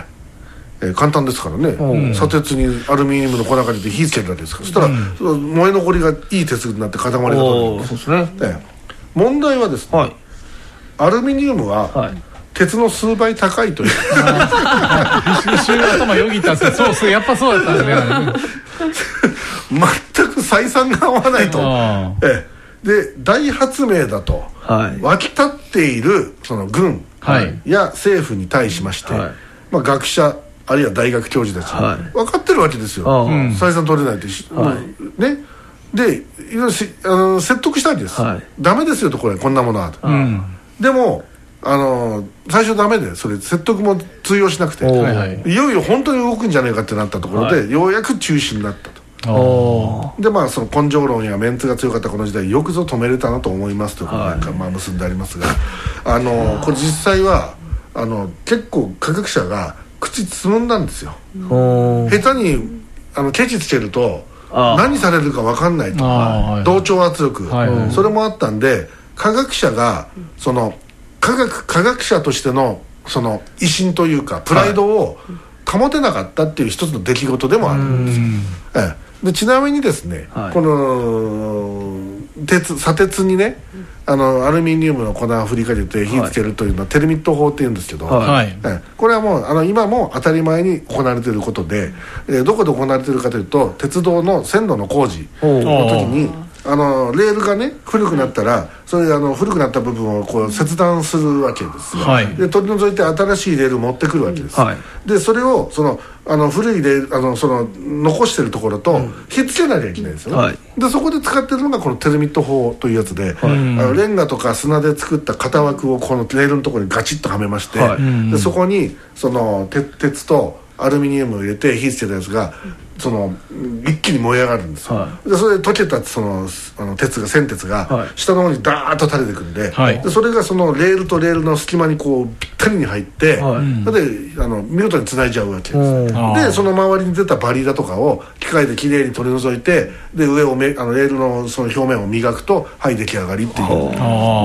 簡単ですからね、砂鉄にアルミニウムの粉かけて火つけるわけですから、そしたら燃え残りがいい鉄になって塊が取れるんです。問題はですね、アルミニウムは鉄の数倍高いという一瞬頭よぎったんですけど、そうやっぱそうだったんですね全く採算が合わないと。で大発明だと沸き立っているその軍や政府に対しまして、学者あるいは大学教授たち分かってるわけですよ、採算取れないってね。でいろいろ説得したわけです。ダメですよと、こんなものはと。でも最初ダメで、それ説得も通用しなくて、いよいよ本当に動くんじゃないかってなったところで、ようやく中止になったと。でその根性論やメンツが強かったこの時代、よくぞ止めれたなと思いますということなんか結んでありますが、これ実際は結構科学者が口つむんだんですよ。下手にケチつけると何されるか分かんないとか、同調圧力、それもあったんで、科学者がその科学者としてのその威信というかプライドを保てなかったっていう一つの出来事でもあるんですよ。でちなみにですね、この砂鉄にねアルミニウムの粉を振りかけて火つけるというのはテルミット法っていうんですけど、これはもう今も当たり前に行われていることで、どこで行われているかというと、鉄道の線路の工事の時にレールがね古くなったら、それ古くなった部分をこう切断するわけですよ、で取り除いて新しいレールを持ってくるわけです、でそれをその古いレールその残してるところとひっつけなきゃいけないんですよね、でそこで使ってるのがこのテルミット法というやつで、レンガとか砂で作った型枠をこのレールのところにガチッとはめまして、でそこにその鉄とアルミニウムを入れて火つけたやつが一気に燃え上がるんですよ、でそれで溶けた線鉄が下の方にダーッと垂れてくるんで、でそれがそのレールとレールの隙間にこうぴったりに入って、で見事に繋いじゃうわけです、でその周りに出たバリだとかを機械できれいに取り除いて、で上をレールのその表面を磨くと出来上がりっていう。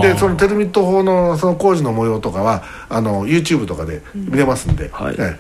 でそのテルミット法のその工事の模様とかはYouTube とかで見れますんで、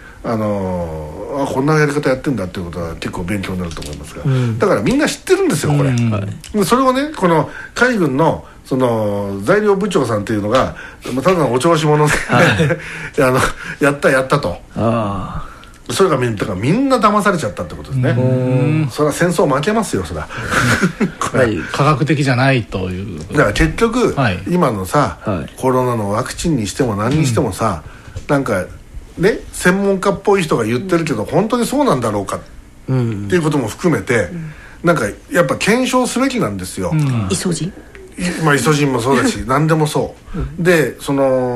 こんなやり方やってんだっていうことは結構勉強になると思いますが、だからみんな知ってるんですよこれ、それをねこの海軍のその材料部長さんっていうのがただのお調子者でやったと、それがだからみんな騙されちゃったってことですね。それは戦争負けますよそれは科学的じゃないという。 だから結局、今のさ、コロナのワクチンにしても何にしてもさ、なんかね専門家っぽい人が言ってるけど、本当にそうなんだろうかっていうことも含めて、なんかやっぱ検証すべきなんですよ。 イソジンイソジンもそうだし何でもそう、で僕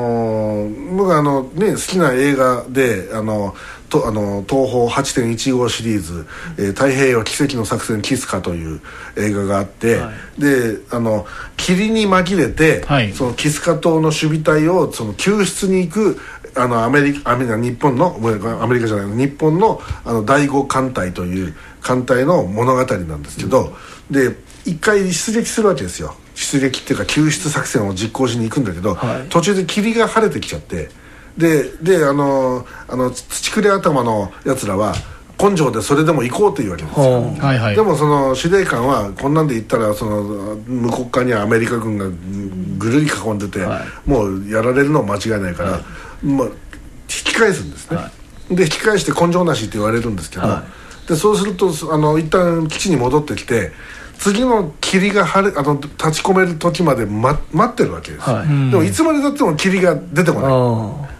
好きな映画で東宝 8.15 シリーズ、太平洋奇跡の作戦キスカという映画があって、で霧に紛れて、そのキスカ島の守備隊をその救出に行く日本のアメリカじゃない日本の第5艦隊という艦隊の物語なんですけど、で一回出撃するわけですよ。出撃っていうか救出作戦を実行しに行くんだけど、途中で霧が晴れてきちゃって、で土くれ頭のやつらは根性でそれでも行こうというわけですよ、でもその司令官はこんなんで行ったらその向こう側にはアメリカ軍がぐるり囲んでて、もうやられるの間違いないから、引き返すんですね、で引き返して根性なしって言われるんですけど、でそうすると一旦基地に戻ってきて、次の霧が立ち込める時まで、待ってるわけです、でもいつまでたっても霧が出てこない。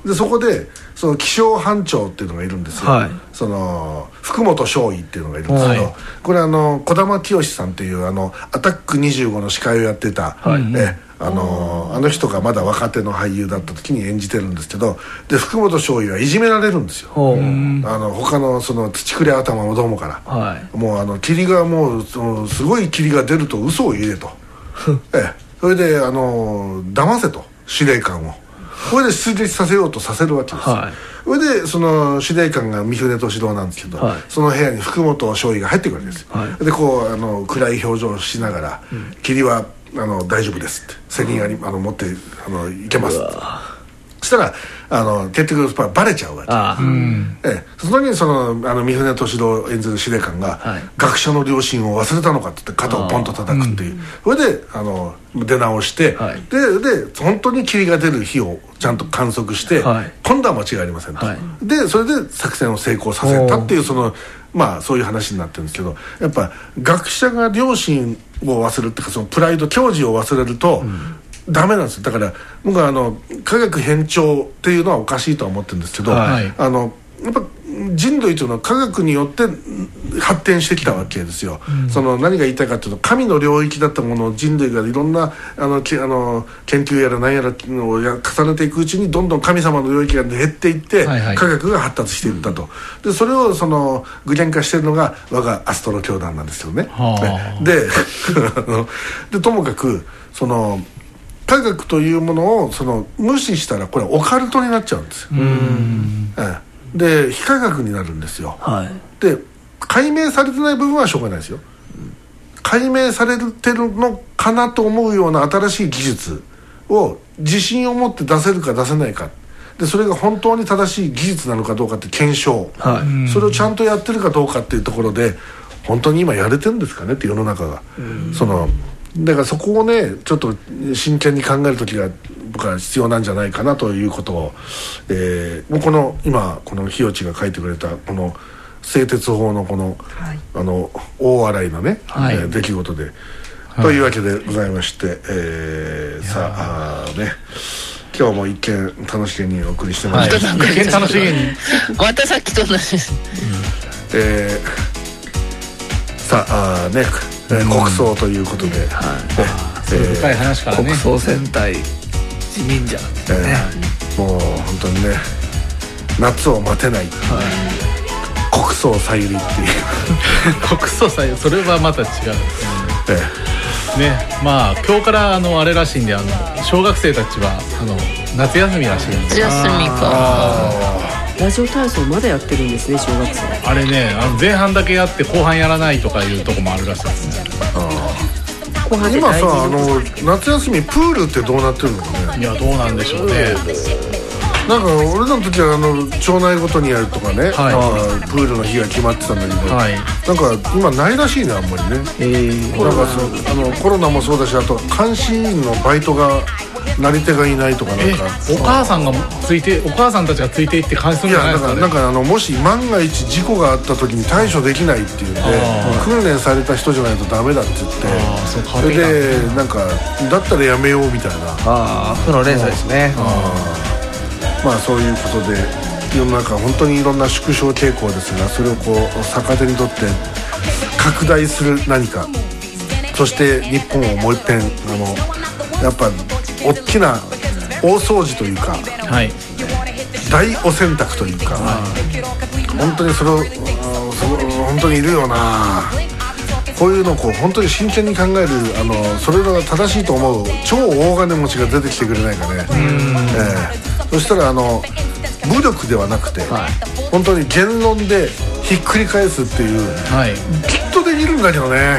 でそこでその気象班長っていうのがいるんですよ、はい、その福本少尉っていうのがいるんですけど、はい、これ児玉清さんっていうアタック25の司会をやってた、はい、あの人がまだ若手の俳優だった時に演じてるんですけど、で福本少尉はいじめられるんですよ、他のその土くれ頭のどもから、はい、もう霧がもうすごい霧が出ると嘘を言えとそれで騙せと司令官をこれで出撃させようとさせるわけですよ、はい、それでその司令官が三船敏郎なんですけど、はい、その部屋に福本少尉が入ってくるわけです、はい、でこう暗い表情をしながら「霧は大丈夫です」って責任持っていけますってそしたら結局バレちゃうわけ、その時に三船敏郎演ずる司令官が、はい、学者の良心を忘れたのかって言って肩をポンと叩くっていう、それで出直して、はい、で本当に霧が出る日をちゃんと観測して、はい、今度は間違いありませんと、はい、でそれで作戦を成功させたっていうそういう話になってるんですけど、やっぱ学者が良心を忘れるっていうかそのプライド矜持を忘れると、ダメなんですよ。だから僕は科学変調っていうのはおかしいとは思ってるんですけど、はい、やっぱ人類というのは科学によって発展してきたわけですよ、何が言いたいかというと、神の領域だったものを人類がいろんな研究やら何やらを重ねていくうちにどんどん神様の領域が減っていって、はいはい、科学が発達していったと。でそれを具現化しているのが我がアストロ教団なんですよね。でともかく科学というものを無視したらこれはオカルトになっちゃうんですよ。で非科学になるんですよ、はい、で解明されてない部分はしょうがないですよ。解明されてるのかなと思うような新しい技術を自信を持って出せるか出せないかで、それが本当に正しい技術なのかどうかって検証、はい、それをちゃんとやってるかどうかっていうところで本当に今やれてるんですかねって世の中が、だからそこをねちょっと真剣に考える時が僕は必要なんじゃないかなということを、今この日置が書いてくれたこの製鉄法のはい、大洗のね、はい、出来事で、はい、というわけでございまして、さあね今日も一見楽しげにお送りしてまいりました、 はい、一見楽しげにまたさっきと同じです、 さあね国葬ということで、 深い話からね、 国葬戦隊自民じゃん、 もう本当にね夏を待てない、国葬さゆりっていう国葬さゆり、それはまた違うね。まあ今日からあれらしいんで小学生たちは夏休みらしいんで。 夏休みか。 ラジオ体操まだやってるんですね、小学生。 あれね前半だけやって後半やらないとかいうとこもあるらしいですね。 今さ夏休みプールってどうなってるのかね。 いやどうなんでしょうね。 なんか俺らの時は町内ごとにやるとかね、はい、プールの日が決まってたんだけど、はい、なんか今ないらしいねあんまりね。なんかコロナもそうだし、あと監視員のバイトがなり手がいないとかなんかお母さんたちがついていって監視するんじゃないですかね。 なんかもし万が一事故があった時に対処できないっていうんで訓練された人じゃないとダメだって言って、それでなんかだったらやめようみたいな負の連鎖ですね。 まあそういうことで世の中本当にいろんな縮小傾向ですが、それを逆手にとって拡大する何か、そして日本をもう一遍やっぱ大きな大掃除というか、はい、大お洗濯というか、本当にそれを本当にいるよな。こういうのを本当に真剣に考えるそれが正しいと思う超大金持ちが出てきてくれないかね。そしたら武力ではなくて、はい、本当に言論でひっくり返すっていう、はい、きっとできるんだけどね。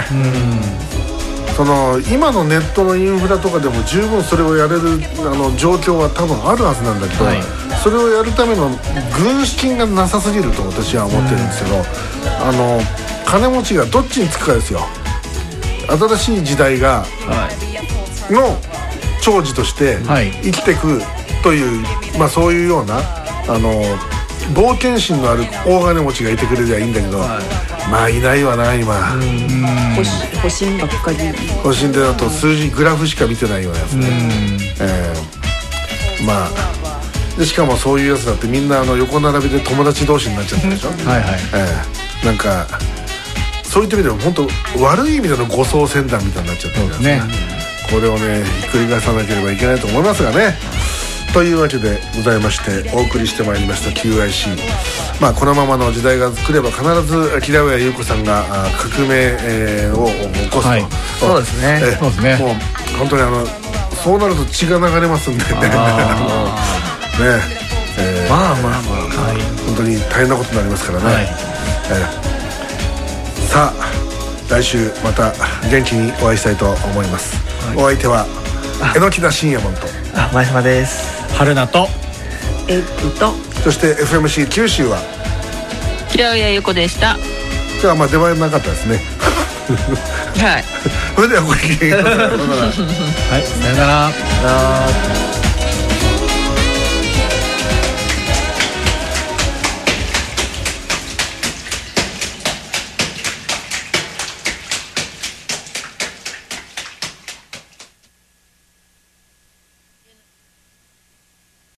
今のネットのインフラとかでも十分それをやれる状況は多分あるはずなんだけど、はい、それをやるための軍資金がなさすぎると私は思ってるんですけど、金持ちがどっちにつくかですよ。新しい時代が、の長寿として生きていくという、そういうような冒険心のある大金持ちがいてくれりゃいいんだけど、いないわな今。 保身ばっかり。 保身でだと数字グラフしか見てないようなやつね。 でしかもそういうやつだってみんな横並びで友達同士になっちゃったでしょ。 はいはい、 なんかそういった意味でも本当悪い意味での護送船団みたいになっちゃってるんですね。これをねひっくり返さなければいけないと思いますがね。というわけでございましてお送りしてまいりました QIC。 まあこのままの時代が来れば必ず木田上優子さんが革命を起こすと、はい、 そうですね。 そうですね。 もう本当にそうなると血が流れますんでね。まあ、本当に大変なことになりますからね。はい、さあ来週また元気にお会いしたいと思います。はい、お相手は榎田信也門と前島です。 春菜とエッグとそして FMC 九州は木田上優子でした。 じゃあまあ出番なかったですね。 はい。 それではごきげんよう。はい、 さよなら。